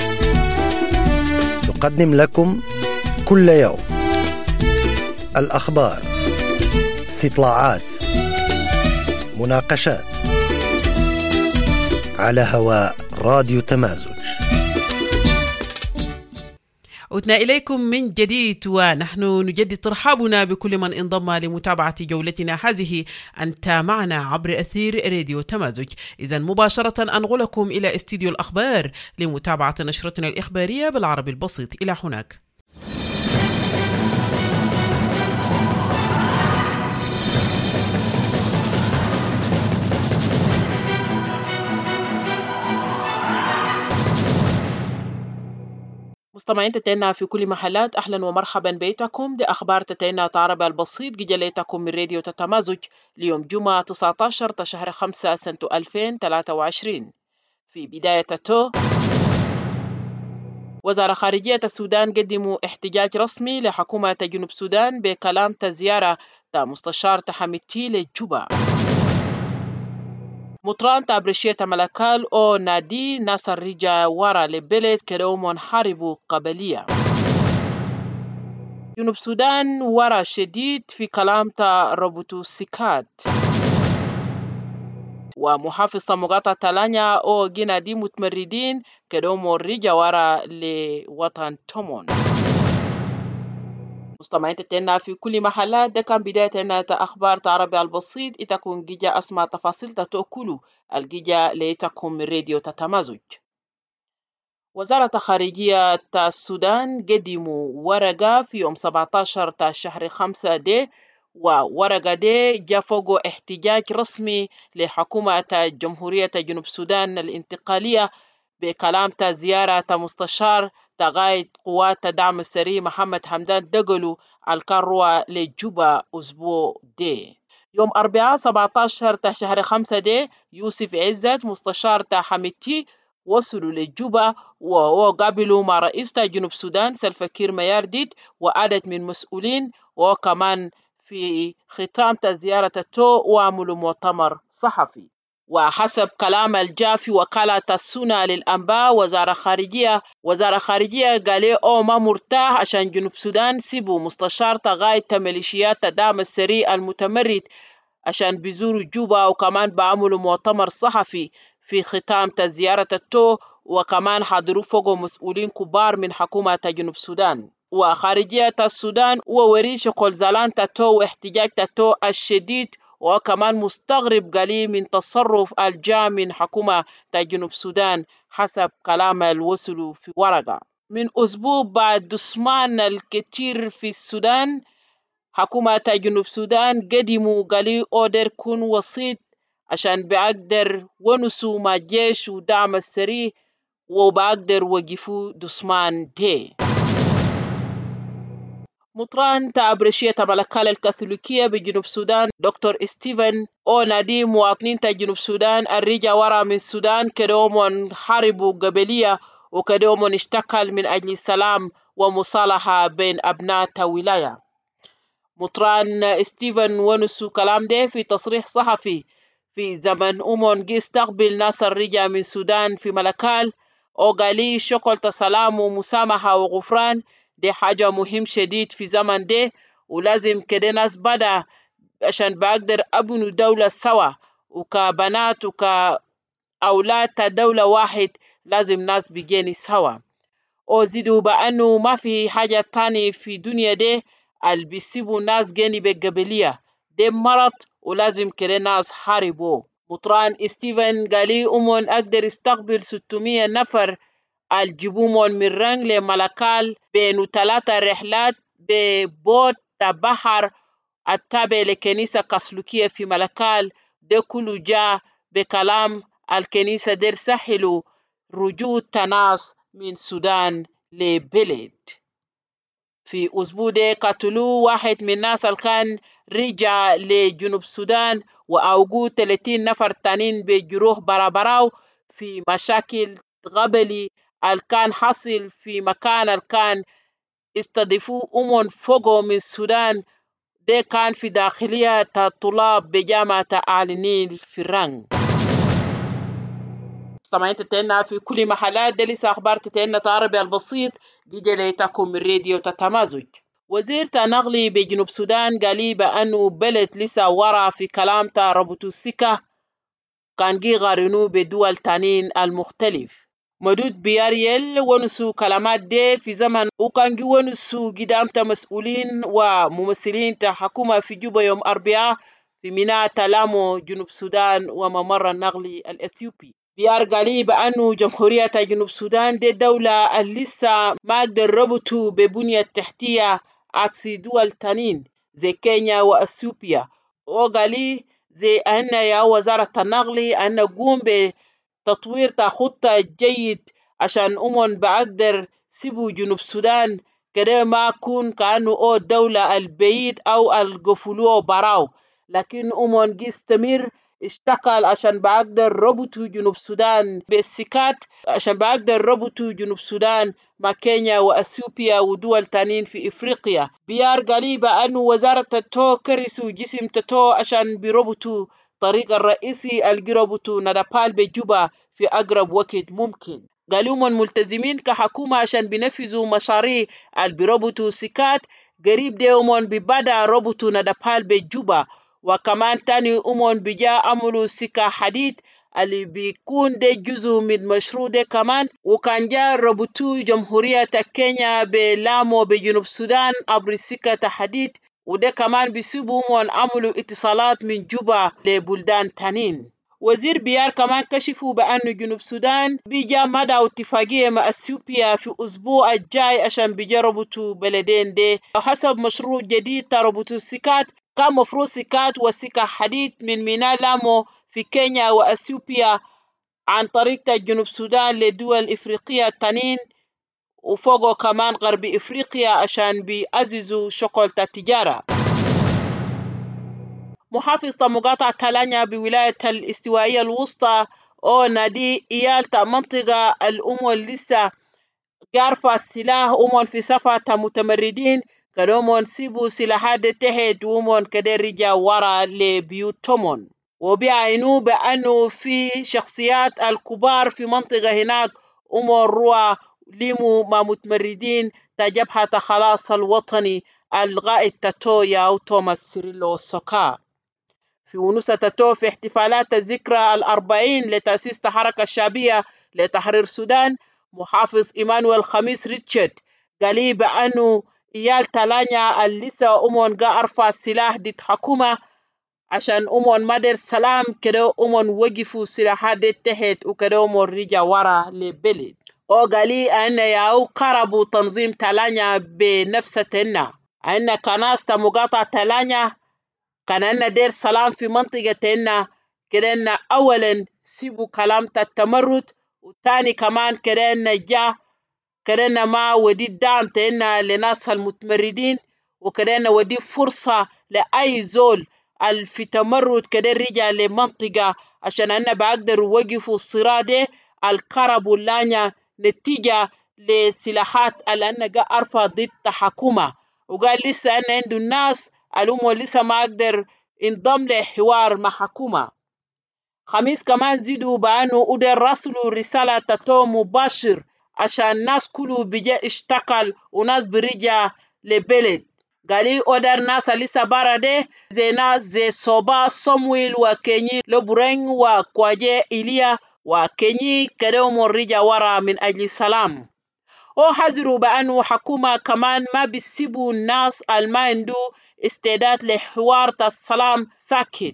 تقدم لكم كل يوم الأخبار، استطلاعات، مناقشات على هواء راديو تمازج. عدنا إليكم من جديد، ونحن نجدد ترحابنا بكل من انضم لمتابعة جولتنا هذه. أنت معنا عبر أثير راديو تمازج. إذن مباشرة أنقلكم إلى استديو الأخبار لمتابعة نشرتنا الإخبارية بالعربي البسيط. إلى هناك. مستمعين تتينا في كل محلات، أهلا ومرحبا بيتكم. دي أخبار تتينا عربي البسيط جليتكم من راديو تتمازج ليوم جمعة تسعة عشر شهر خمسة سنة ألفين وثلاثة وعشرين. في بداية تو وزارة خارجية السودان قدموا احتجاج رسمي لحكومة جنوب السودان بكلام تزيارة تا مستشار تحميتي لجوبا. مطران تابرشية ملكال أو نادي ناصر رجع ورا لبلد كرومون حاربوا قبلية. جنوب السودان ورا شديد في كلام تا ربطو سكات. ومحافظة مقاطعة تالانيا أو جنادي متمردين كرومون رجع ورا لوطن تومون. مستمعين تتنا في كل محلات، ده كان بداية أخبار عربي البسيط. إتكون جيجا أسمع تفاصيل تتوكلوا الجيجا ليتكم من راديو تتمازج. وزارة خارجية السودان قدموا ورقة في يوم سبعة عشر شهر خمسة دي، وورقة دي جا فوق احتجاج رسمي لحكومة جمهورية جنوب السودان الانتقالية بكلام زيارة مستشار تقايد قوات دعم السري محمد حمدان دقلو الكروة لجوبا أسبوع دي. يوم أربعاء سبعة عشر شهر خمسة دي يوسف عزت مستشار حميتي وصلوا لجوبا وقابلوا مع رئيس جنوب السودان سلفا كير ميارديت وعدد من مسؤولين، وكمان في ختام زيارة التو وعملوا مؤتمر صحفي. وحسب كلام الجافي وكالة السنة للأنباء وزارة خارجية وزارة خارجية قالوا أو ما مرتاح عشان جنوب السودان سيبوا مستشار تغاية ميليشيات تدعم السري المتمرد عشان بيزوروا جوبا، وكمان بعملوا مؤتمر صحفي في ختام زيارة التو، وكمان حضروا فوق مسؤولين كبار من حكومة جنوب السودان. وخارجية السودان ووريش قلزلان تتو واحتجاج تتو الشديد، وكمان مستغرب قليل من تصرف الجاء من حكومة جنوب السودان حسب كلام الوصل في ورقة. من أسبوع بعد دسمان الكثير في السودان، حكومة جنوب السودان قدموا قالوا أودر كون وسيط عشان بقدر ونسوا مع الجيش ودعم السري وبقدر وقفوا دسمان دي. مطران تابرشية ملكال الكاثوليكية بجنوب السودان دكتور ستيفن أو نادي مواطنين تا جنوب السودان الرجع ورا من السودان كدومون حاربوا قبلية وكدومون اشتكل من أجل السلام ومصالحة بين أبناء ولاية. مطران ستيفن ونسو كلام ده في تصريح صحفي في زمن أمون جي استقبل ناصر رجع من السودان في ملكال، أو قالي شكل تسلام ومسامحة وغفران دي حاجة مهم شديد في زمن ده، ولازم كده ناس بدا عشان بقدر أبنوا دولة سوا، وكبنات وكأولاد دولة واحد لازم ناس بيجيني سوا. وزيدوا بأنه ما في حاجة تاني في دنيا ده اللي بيسيبوا ناس جيني بالقبلية ده مرض، ولازم كده ناس حاربوا. مطران ستيفن قالي أمون أقدر استقبل ستمية نفر الجبومون من رنج لملكال بينو ثلاثة رحلات ببوت بحر التابع لكنيسة كاثوليكية في ملكال. ده كله جاء بكلام الكنيسة دير سهلوا رجوع الناس من السودان لبلد. في أسبوع ده قتلوا واحد من الناس اللي كان رجع لجنوب السودان، وأوقوا ثلاثين نفر تانين بجروح برابراو في مشاكل قبلي اللي كان حصل في مكان اللي كان استضيفوا أمون فوقو من السودان. ده كان في داخلية طلاب بجامعة آل النيل في الرنج. طبعا تتعلنا في كل محلات، ده لسه أخبار تتعلنا عربي البسيط جيجي ليتكم من راديو تتمازج. وزير تنغلي بجنوب السودان قالي بأنه بلد لسه ورا في كلام تا ربطو السكة كان جي غارنو بدول تانين المختلف. مدود بياريل ونسو كلمات دي في زمن وكانجي ونسو قدام مسؤولين وممثلين تحكومة في جوبا يوم أربعاء في ميناء تلامو جنوب السودان وممر النقل الأثيوبي. بيار قالي بأنه جمهورية جنوب السودان دي دولة اللي لسه ما قدر ربطوا ببنية تحتية عكس دول تانين زي كينيا وأثيوبيا. وقالي زي أن يا وزارة النقل أن نقوم بتطوير خطة جيد عشان أمون بقدر سيبو جنوب السودان كده ما كون كأنه أو الدولة البعيد أو القفلوه براو، لكن أمون يستمر اشتغل عشان بقدر ربطوا جنوب السودان بالسكات عشان بقدر ربطوا جنوب السودان مع كينيا وأثيوبيا ودول تانين في إفريقيا. بيار قريبة أنه وزارة التو كرسوا جسم تتو عشان بيربطوا طريق الرئيسي الجربطوا ندبال بجوبا في أقرب وقت ممكن. قالوا من ملتزمين كحكومة عشان بينفذوا مشاريع البيربطوا سكات قريب دي أمون ببدا ربطوا ندبال بجوبا، وكمان تاني أمون بجا عملوا سكة حديد اللي بيكون ده جزء من مشروع ده كمان، وكان جا ربطوا جمهورية كينيا بلامو بجنوب السودان عبر سكة حديد، وده كمان بيسيبوا أمون عملوا اتصالات من جوبا لبلدان تانين. وزير بيار كمان كشفوا بأن جنوب السودان بيجا مدى اتفاقية مع أثيوبيا في أسبوع الجاي عشان بيجربوا بلدين دي حسب مشروع جديد تربطوا السكات. كان مفروض سكات وسكة حديد من ميناء لامو في كينيا وأثيوبيا عن طريق جنوب السودان لدول إفريقية التانين وفوقه كمان غرب إفريقيا عشان بيعززوا شغل التجارة. محافظ مقاطعة تالانيا بولاية الاستوائية الوسطى أو نادي إيالتا منطقة الأمو لسه جارفة السلاح أمون في صفة متمردين كدومون سيبو سلاحات تهد ومون كده رجا ورا لبيوتومون، وبيعينوا بأنه في شخصيات الكبار في منطقة هناك أمون روا ليمو ما متمردين تجبهة خلاص الوطني الغائد تاتويا أو توماس سيريلو سوكا. في ونوسة تاتو في احتفالات الذكرى الأربعين لتأسيس الحركة الشعبية لتحرير السودان، محافظ إيمانويل خميس ريتشارد قال بأنه إيال تالانيا اللي لسه أمون قا أرفع السلاح ضد حكومة عشان أمون مدر سلام كده أمون وقفوا سلاحات دي تحت وكده أمون رجع ورا لبلد. وقال أن ياو قربوا تنظيم تالانيا بنفستنا أن كناس مقاطعة تالانيا كان أن دير سلام في منطقتنا كده أن أولا سيبوا كلام التمرد، وثاني كمان كده أن جا كده أن ما ودي دعم تنا لناس المتمردين، وكده أن ودي فرصة لأي زول في تمرد كده رجع لمنطقة عشان أن بقدر وقفوا الصراع ده القرب واللانيا نتيجة لسلاحات اللي جا أرفع ضد حكومة. وقال لسه أن عنده الناس الأمو لسه ما أقدر انضم لحوار مع حكومة. خميس كمان زيدوا بأنه قدر رسلوا رسالة تاتو مباشر عشان الناس كله بيجي اشتغل وناس برجع لبلد. قالي قدر ناس لسه بارا ده زي ناس زي صوبا صمويل وكيني لبرين وكواجي إليا وكيني كده مرجع ورا من أجل السلام. وحذروا بأنه حكومة كمان ما بيسيبوا الناس الما عنده استعداد لحوار السلام ساكت.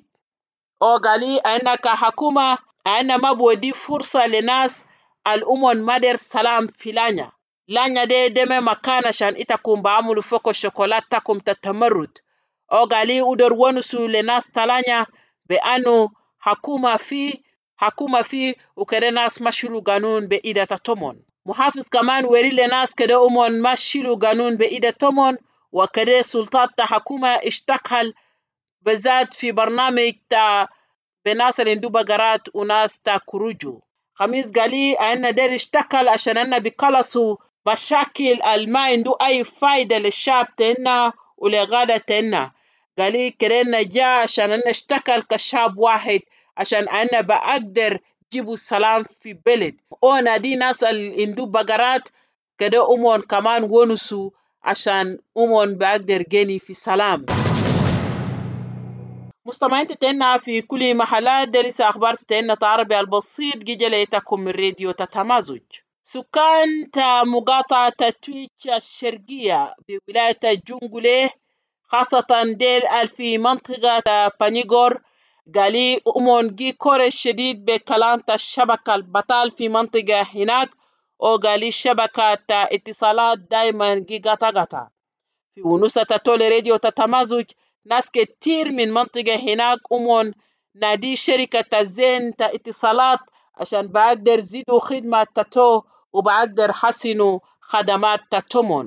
وقالي أنك حكومة أنا ما بودي فرصة لناس الأمون مدر سلام في لانيا لانيا دي دمي مكان عشان إتاكم بعملوا فوق الشوكولات تاكم تتمرد. وقالي أدر ونسوا لناس تلانيا بأنه حكومة في حكومة في وكده ناس مشلوا قانون بإيدة تومون. محافظ كمان وري لناس كده أمون مشلوا قانون بإيدة تومون، وكده سلطات حكومة اشتغل بذات في برنامج تا بناس اللي عنده بقرات وناس تا كروجو. خميس قالي أن دير اشتغل عشان أن بيقلصوا مشاكل الما عنده أي فايدة للشعب تنا ولغادة تنا. قالي كده جا عشان أن اشتغل كشعب واحد عشان أنا بقدر جيبوا السلام في بلد. وانا دي ناس اللي عنده بقرات كده أمون كمان ونسوا عشان أمون بقدر جيني في سلام. مستمعين تتنا في كل محلات ده لسه أخبار تتنا عربي البسيط جي ليتكم من راديو تتمازج. سكان تا مقاطعة تويتش الشرقية بولاية الجنجولي خاصة ديل في منطقة بانيغور قالي أمون جي كورش شديد بكلام الشبكة البطال في منطقة هناك، أو قالي شبكة اتصالات دايما جي غتا غتا. في ونوسة تولي راديو تتمازج ناس كتير من منطقة هناك أمون نادي شركة الزين تا اتصالات عشان بقدر زيدوا خدمة تتو وبقدر حسنوا خدمات تتومون.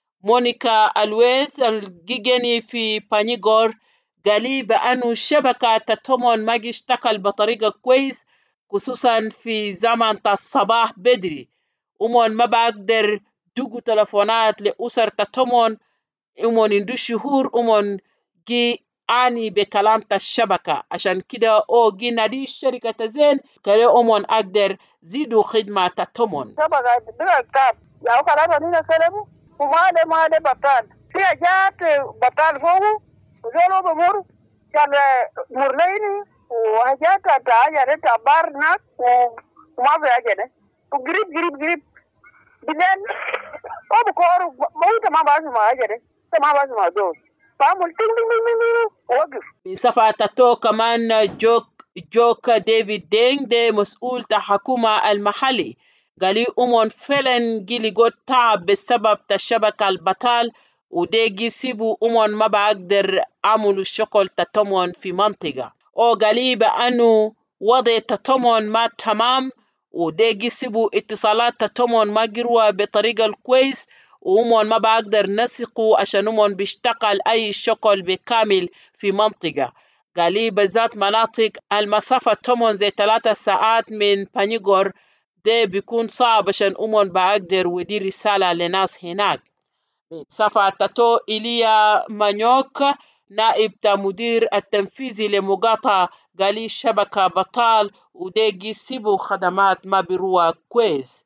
مونيكا الويث الجيجيني في بانيغور قالي بأنه شبكة تتومون ما اشتغل بطريقة كويس، خصوصا في زمن الصباح بدري. أمون ما بقدر دوقوا تلفونات لأسر تتومون، أمون اندو شهور أمون جي آني بكلام الشبكة، عشان كده أو جي نادي شركة زين كالي أمون أقدر زيدوا خدمة تتومون. شبكة بلغتاب ياو كلام نينا كلامو وما ده ما ده بطال في جات بطال فوق وزولو بمر كان مرليني وحاجات تاجا رتا بارنا وما في حاجة وقريب قريب قريب بلين أبو كورو موت ما باسمع حاجة ما باسمع دول فعمل تين تين تين وقف. بصفة تاتو كمان جوك جوك ديفيد دينغ ده مسؤول الحكومة المحلي قالي أمون فعلا جيلي قد تعب بسبب الشبكة البطال، وده جي سيبو أمون ما بقدر عملوا الشغل تتومون في منطقة، أو قالي بأنه وضع تتومون ما تمام، وده جي سيبو اتصالات تتومون ما جروا بطريقة الكويس، وأمون ما بقدر نثقوا عشان أمون بيشتغل أي شغل بكامل في منطقة. قالي بالذات مناطق المسافة تومون زي ثلاثة ساعات من بانيغور ده بيكون صعب عشان أمون بقدر ودي رسالة لناس هناك. صفة تاتو إيليا مانيوك نائب مدير التنفيذي لمقاطعة قالي الشبكة بطال وده جي سيبو خدمات ما بيروا كويس.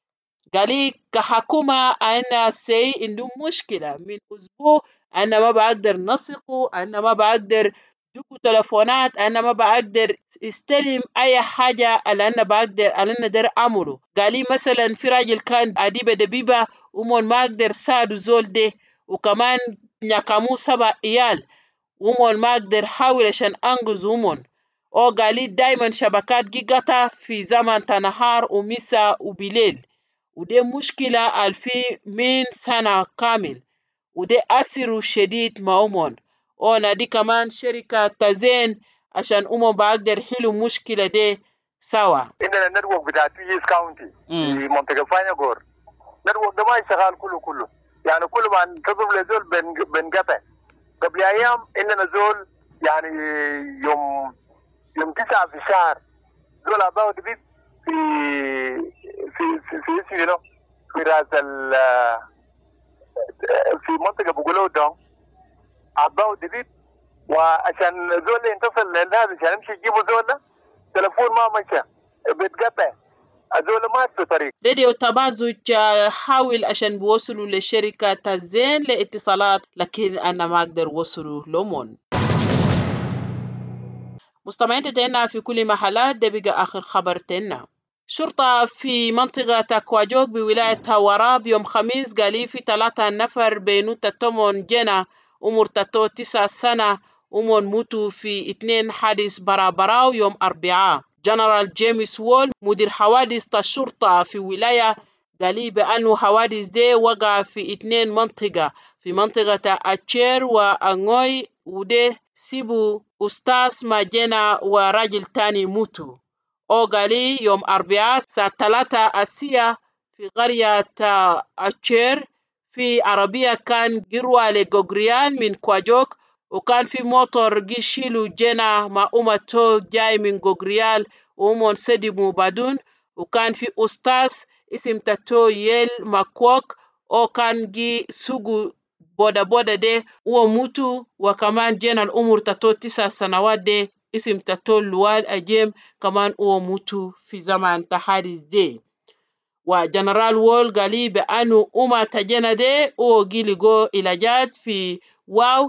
قالي كحكومة أنا سي إنه مشكلة من أسبوع أنا ما بقدر نثقه، أنا ما بقدر دوكو تلفونات، أنا ما بقدر استلم أي حاجة اللي أنا بقدر اللي أنا در أعمله. قالي مثلا في راجل كان أديبة دبيبة ومون ما أقدر ساعدو زول ده، وكمان نكامو سبع إيال ومون ما أقدر حاول عشان أنقذ ومون. أو قالي دايما شبكات جيجاتا في زمن تنهار ومسا وبليل، وده مشكلة الفي من سنة كامل، وده أثره شديد مع أمون. أو دي كمان شركة تزين عشان أمون بقدر حلو مشكلة دي سوا. عندنا النتورك بتاع تيجيس كاونتي في منطقة بانيغور، النتورك ده ما يشتغل كله كله، يعني كل ما ننتظر لزول بنقطع. قبل أيام عندنا زول يعني يوم يوم تسعة في الشهر زول أباو دبيب في في في في في في راس ال في منطقة بقولوا دون أباو دبيب، وعشان زول ينتصل لهذا عشان يمشي يجيبوا زول تلفون ما مشى بيتقطع زول ما في طريق. راديو تمازج حاول عشان بوصلوا لشركة الزين لاتصالات، لكن أنا ما أقدر وصلوا لهم. مستمعين تتنا في كل محلات ده بقى آخر خبر تنا. شرطة في منطقة كواجوك بولاية وراب يوم خميس قالي في ثلاثة نفر بينو تتومون جنا عمر تتو تسع سنة أمون موتوا في اثنين حادث برابراو يوم أربعاء. جنرال جيمس وول مدير حوادث الشرطة في ولاية قالي بأنه حوادث دي وقع في اثنين منطقة في منطقة أتشير وأنغوي، وده سيبو أستاذ ماجينا وراجل تاني موتوا. أو قالي يوم أربعاء الساعة ثلاثة أسية في قرية أتشير في عربية كان جروة لغوغريال من كواجوك، وكان في موتور جيشيلو جينا مع أمتو جاي من غوغريال وأمون سدمو بادون، وكان في أستاذ اسم تاتو ييل ماكوك أو كان جي سوغو بودا بودا دي وموتو، وكمان جينا الأمور تاتو تسع سنوات دي اسم تاتو لوال أجيم كمان وموتو في زمان تحادث دي. وجنرال وول قالي بأنه أما تجينا دي أو جيلي جو إلاجات في واو،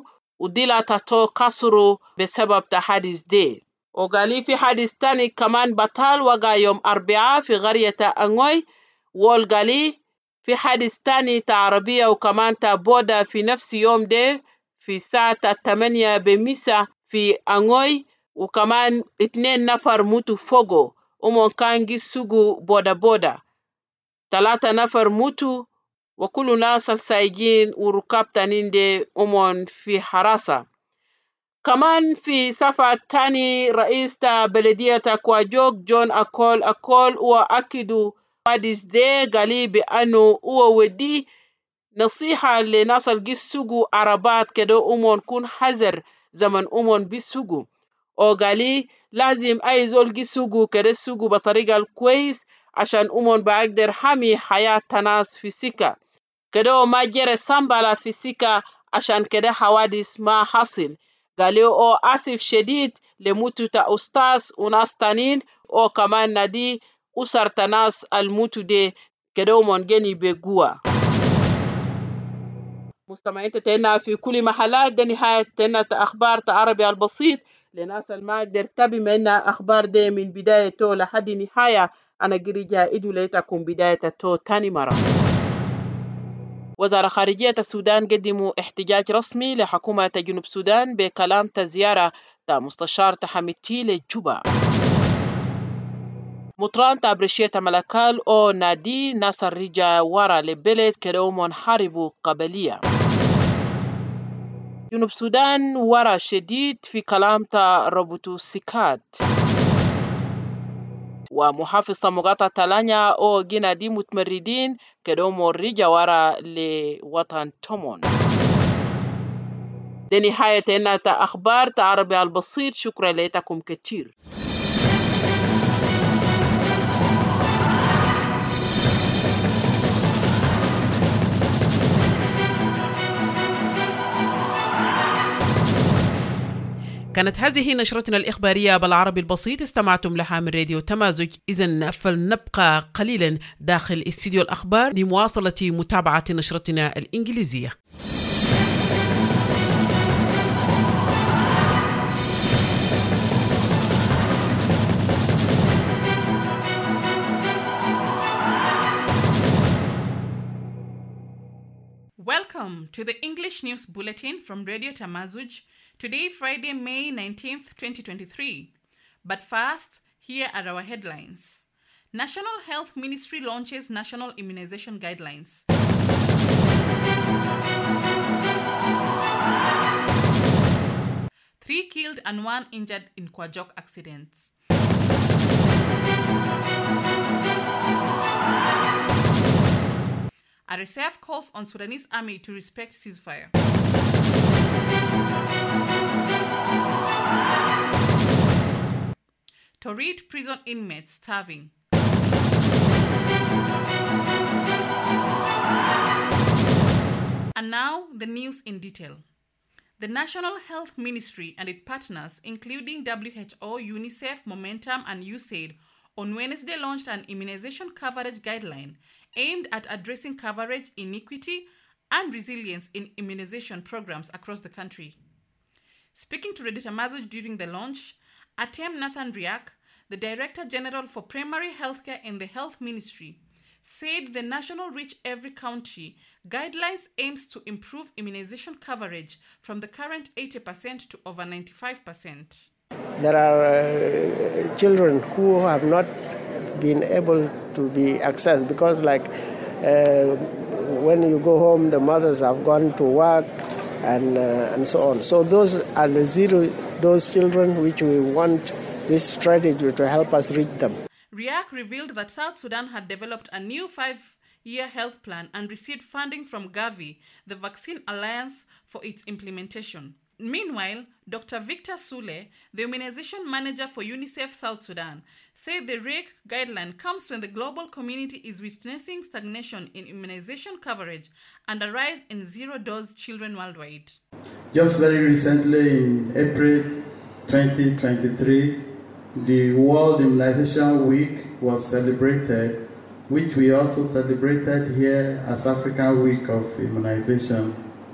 ودي لا تاتو كسروا بسبب حادث دي. وقالي في حادث تاني كمان بطال وقع يوم أربعاء في قرية أنغوي. والقالي في حادث تاني عربية وكمان بودا في نفس يوم ده في ساعة الثمانية بمساء في أنغوي، وكمان اتنين نفر موتوا فوقو ومن كان جسوغو بودا بودا. ثلاثة نفر موتوا وكل ناس السايقين وركاب تانين دي ومن في حراسة. كمان في صفحة تاني رئيس بلدية كواجوك جون أكول أكول وأكدوا حادث دي قالي بأنه هو ودي نصيحة لناس الجسوغو عربات كده أمون كون حذر زمن أمون بيسوغو. وقالي لازم أي زول جسوغو كده سوغو بطريقة الكويس عشان أمون بقدر حمي حياة ناس في سكة كده ما جرى سامبالا في سكة عشان كده حوادث ما حصل. قالوا أو آسف شديد لموتو تا أستاذ وناس تانين أو كمان ندي أسر تناس الموتو دي كده من جني بقوة. مستمعين تتنا في كل محلات ده نهاية تنا أخبار عربي البسيط لناس ما قدر تبي منا أخبار دي من بدايته لحد نهاية. أنا قري جائد ليتكم بداية تو تاني مرة. وزارة خارجية السودان قدموا احتجاج رسمي لحكومة جنوب السودان بكلام تزيارة تا مستشار تحميتي لجوبا. مطران تابرشية ملكال أو نادي ناصر رجع ورا لبلد كدو منحاربو قبلية. جنوب السودان ورا شديد في كلام تا ربطو سكات. ومحافظة مقاطعة تالانيا أو جينا دي متمردين كدو مرجع ورا لوطن تومون. دي نهاية إنها أخبار عربي البسيط. شكرا لكم كتير. كانت هذه نشرتنا الإخبارية بالعربي البسيط، استمعتم لها من راديو تمازج. إذن فلنبقى قليلا داخل استديو الأخبار لمواصلة متابعة نشرتنا الإنجليزية. Welcome to the English News Bulletin from Radio Tamazuj. Today, Friday, May nineteenth, twenty twenty-three. But first, here are our headlines. National Health Ministry launches National Immunization Guidelines. Three killed and one injured in Kwajok accidents. R S F calls on Sudanese army to respect ceasefire. Torrid prison inmates starving. And now, the news in detail. The National Health Ministry and its partners, including W H O, UNICEF, Momentum, and U S A I D, on Wednesday launched an immunization coverage guideline aimed at addressing coverage inequity and resilience in immunization programs across the country. Speaking to Radio Tamazuj during the launch, Atem Nathan Riak, the Director General for Primary Healthcare in the Health Ministry, said the National Reach Every County guidelines aims to improve immunization coverage from the current eighty percent to over ninety-five percent. There are uh, children who have not been able to be accessed because like uh, when you go home, the mothers have gone to work and, uh, and so on. So those are the zero, those children which we want this strategy to help us reach them. Riak revealed that South Sudan had developed a new five-year health plan and received funding from Gavi, the Vaccine Alliance, for its implementation. Meanwhile, Doctor Victor Sule, the immunization manager for UNICEF South Sudan, said the R E C guideline comes when the global community is witnessing stagnation in immunization coverage and a rise in zero-dose children worldwide. Just very recently, in April twenty twenty-three, the World Immunization Week was celebrated, which we also celebrated here as African Week of Immunization.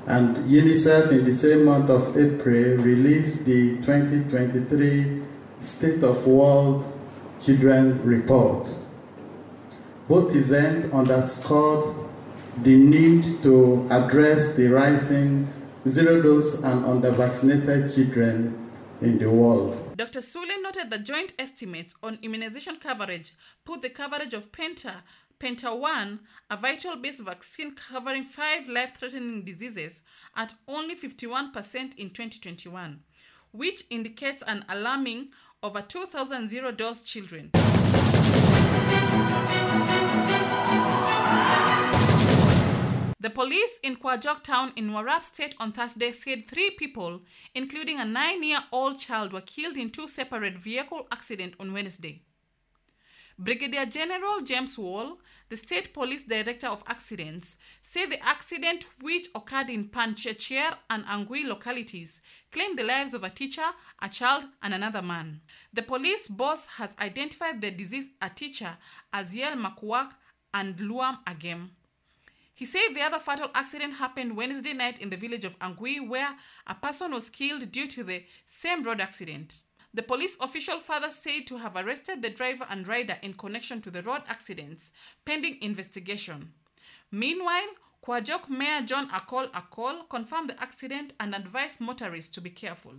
And UNICEF in the same month of April released the twenty twenty-three State of World Children Report. Both events underscored the need to address the rising zero-dose and under-vaccinated children in the world. Doctor Sule noted that joint estimates on immunization coverage put the coverage of Penta, Penta one, a vital-based vaccine covering five life-threatening diseases, at only fifty-one percent in twenty twenty-one, which indicates an alarming over two thousand zero-dose children. The police in Kwajok town in Warrap State on Thursday said three people, including a nine-year-old child, were killed in two separate vehicle accidents on Wednesday. Brigadier General James Wall, the State Police Director of Accidents, said the accident, which occurred in Panchechir and Angui localities, claimed the lives of a teacher, a child, and another man. The police boss has identified the deceased a teacher as Yel Makuak and Luam Agem. He said the other fatal accident happened Wednesday night in the village of Angui, where a person was killed due to the same road accident. The police official further said to have arrested the driver and rider in connection to the road accidents, pending investigation. Meanwhile, Kwajok Mayor John Akol Akol confirmed the accident and advised motorists to be careful.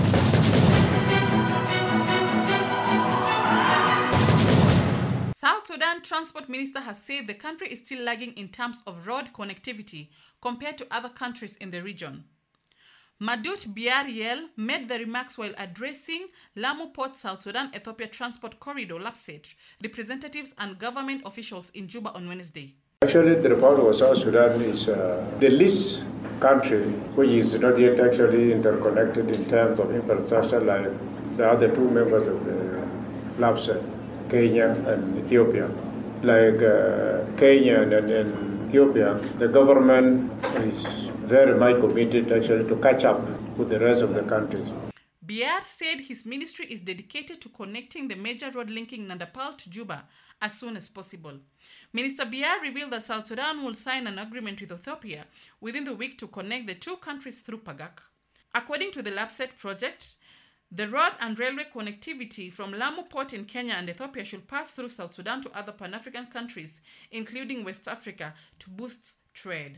South Sudan Transport Minister has said the country is still lagging in terms of road connectivity compared to other countries in the region. Madut Biariel made the remarks while addressing Lamu Port South Sudan Ethiopia Transport Corridor LAPSET representatives and government officials in Juba on Wednesday. Actually, the Republic of South Sudan is uh, the least country which is not yet actually interconnected in terms of infrastructure like the other two members of the LAPSET, Kenya and Ethiopia. Like uh, Kenya and, and Ethiopia, the government is very much committed actually to catch up with the rest of the countries. Biar said his ministry is dedicated to connecting the major road linking Nandapal to Juba as soon as possible. Minister Biar revealed that South Sudan will sign an agreement with Ethiopia within the week to connect the two countries through Pagak. According to the LAPSET project, the road and railway connectivity from Lamu Port in Kenya and Ethiopia should pass through South Sudan to other Pan-African countries, including West Africa, to boost trade.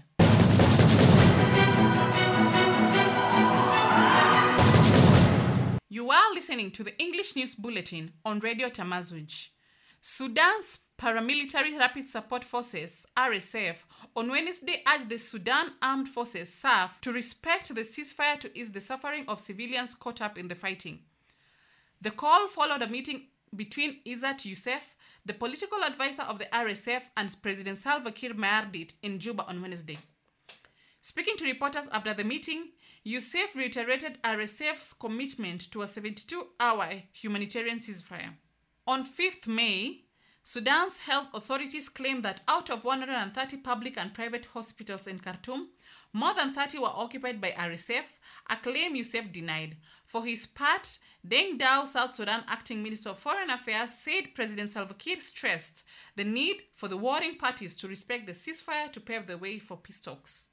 You are listening to the English News Bulletin on Radio Tamazuj. Sudan's Paramilitary Rapid Support Forces, R S F, on Wednesday urged the Sudan Armed Forces, S A F, to respect the ceasefire to ease the suffering of civilians caught up in the fighting. The call followed a meeting between Izzat Youssef, the political advisor of the R S F, and President Salva Kiir Mayardit in Juba on Wednesday. Speaking to reporters after the meeting, Youssef reiterated R S F's commitment to a seventy-two hour humanitarian ceasefire. On fifth of May, Sudan's health authorities claimed that out of one hundred thirty public and private hospitals in Khartoum, more than thirty were occupied by R S F, a claim Youssef denied. For his part, Deng Dao, South Sudan Acting Minister of Foreign Affairs, said President Salva Kiir stressed the need for the warring parties to respect the ceasefire to pave the way for peace talks.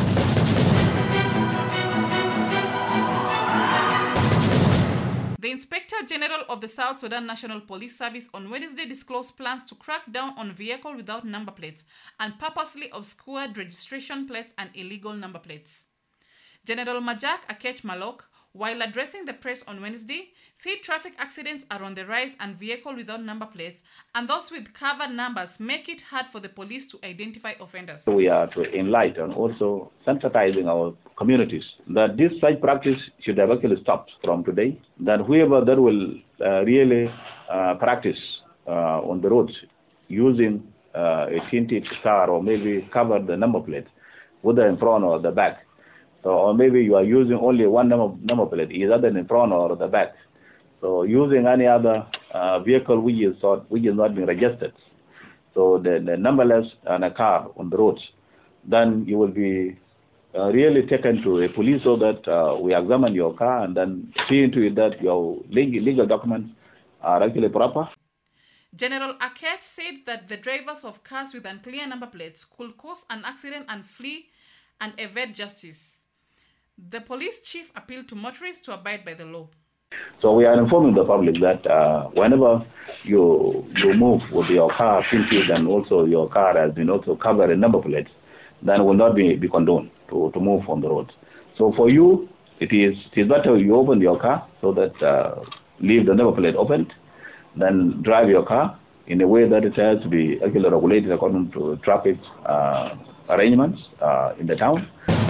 The Inspector General of the South Sudan National Police Service on Wednesday disclosed plans to crack down on vehicles without number plates and purposely obscured registration plates and illegal number plates. General Majak Akech Malok, while addressing the press on Wednesday, said traffic accidents are on the rise and vehicles without number plates and those with covered numbers make it hard for the police to identify offenders. We are to enlighten, also sensitizing our communities that this such practice should have actually stopped from today, that whoever that will uh, really uh, practice uh, on the roads using uh, a tinted car or maybe cover the number plate, whether in front or the back. So, or maybe you are using only one number, number plate, either in front or the back. So using any other uh, vehicle which is, not, which is not being registered, so the, the numberless on a car on the roads, then you will be uh, really taken to a police so that uh, we examine your car and then see into it that your legal, legal documents are actually proper. General Akech said that the drivers of cars with unclear number plates could cause an accident and flee and evade justice. The police chief appealed to motorists to abide by the law. So we are informing the public that uh, whenever you you move with your car tinted and also your car has been also covered in number plates, then it will not be, be condoned to, to move on the roads. So for you, it is it is better you open your car so that uh, leave the number plate open, then drive your car in a way that it has to be actually regulated according to traffic uh, arrangements uh, in the town.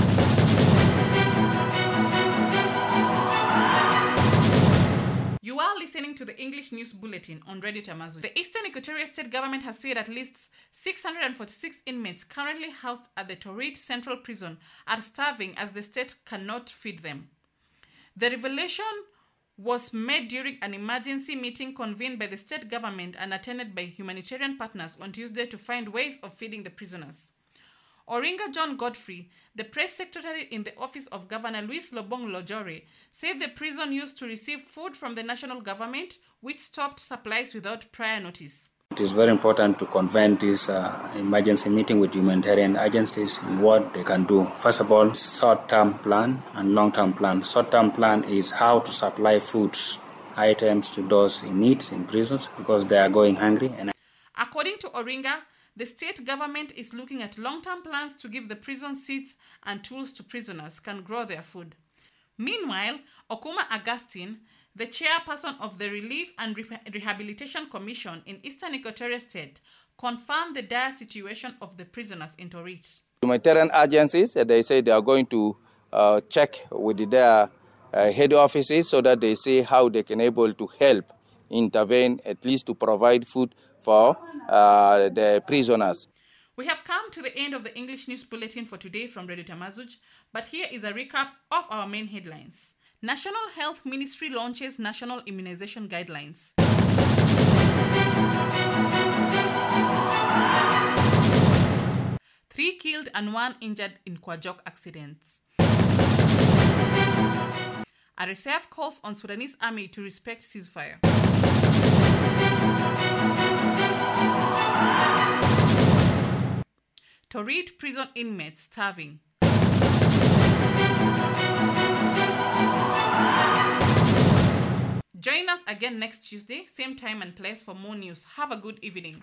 You are listening to the English News Bulletin on Radio Tamazuj. The Eastern Equatoria State Government has said at least six hundred forty-six inmates currently housed at the Torit Central Prison are starving as the state cannot feed them. The revelation was made during an emergency meeting convened by the state government and attended by humanitarian partners on Tuesday to find ways of feeding the prisoners. Oringa John Godfrey, the press secretary in the office of Governor Luis Lobong Lojore, said the prison used to receive food from the national government, which stopped supplies without prior notice. It is very important to convene this uh, emergency meeting with humanitarian agencies in what they can do. First of all, short-term plan and long-term plan. Short-term plan is how to supply foods, items to those in need in prisons because they are going hungry. And according to Oringa, the state government is looking at long-term plans to give the prison seats and tools to prisoners can grow their food. Meanwhile, Okuma Augustine, the chairperson of the Relief and Re- Rehabilitation Commission in Eastern Equatoria State, confirmed the dire situation of the prisoners in Torit. Humanitarian agencies, they say they are going to uh, check with their uh, head offices so that they see how they can able to help intervene, at least to provide food for uh, the prisoners. We have come to the end of the English News Bulletin for today from Radio Tamazuj, but here is a recap of our main headlines. National Health Ministry launches National Immunization Guidelines. Three killed and one injured in Kwajok accidents. R S F calls on Sudanese army to respect ceasefire. Torit prison inmates starving. Join us again next Tuesday, same time and place for more news. Have a good evening.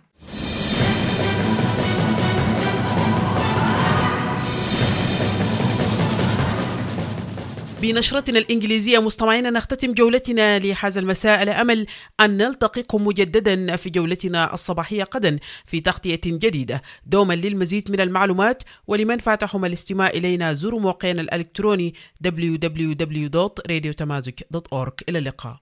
بنشرتنا الإنجليزية مستمعينا نختتم جولتنا لهذا المساء على أمل أن نلتقيكم مجددا في جولتنا الصباحية غدا في تغطية جديدة. دوما للمزيد من المعلومات ولمنفعتكم الاستماع إلينا زوروا موقعنا الإلكتروني دبليو دبليو دبليو دوت راديو تمازج دوت أورج. إلى اللقاء.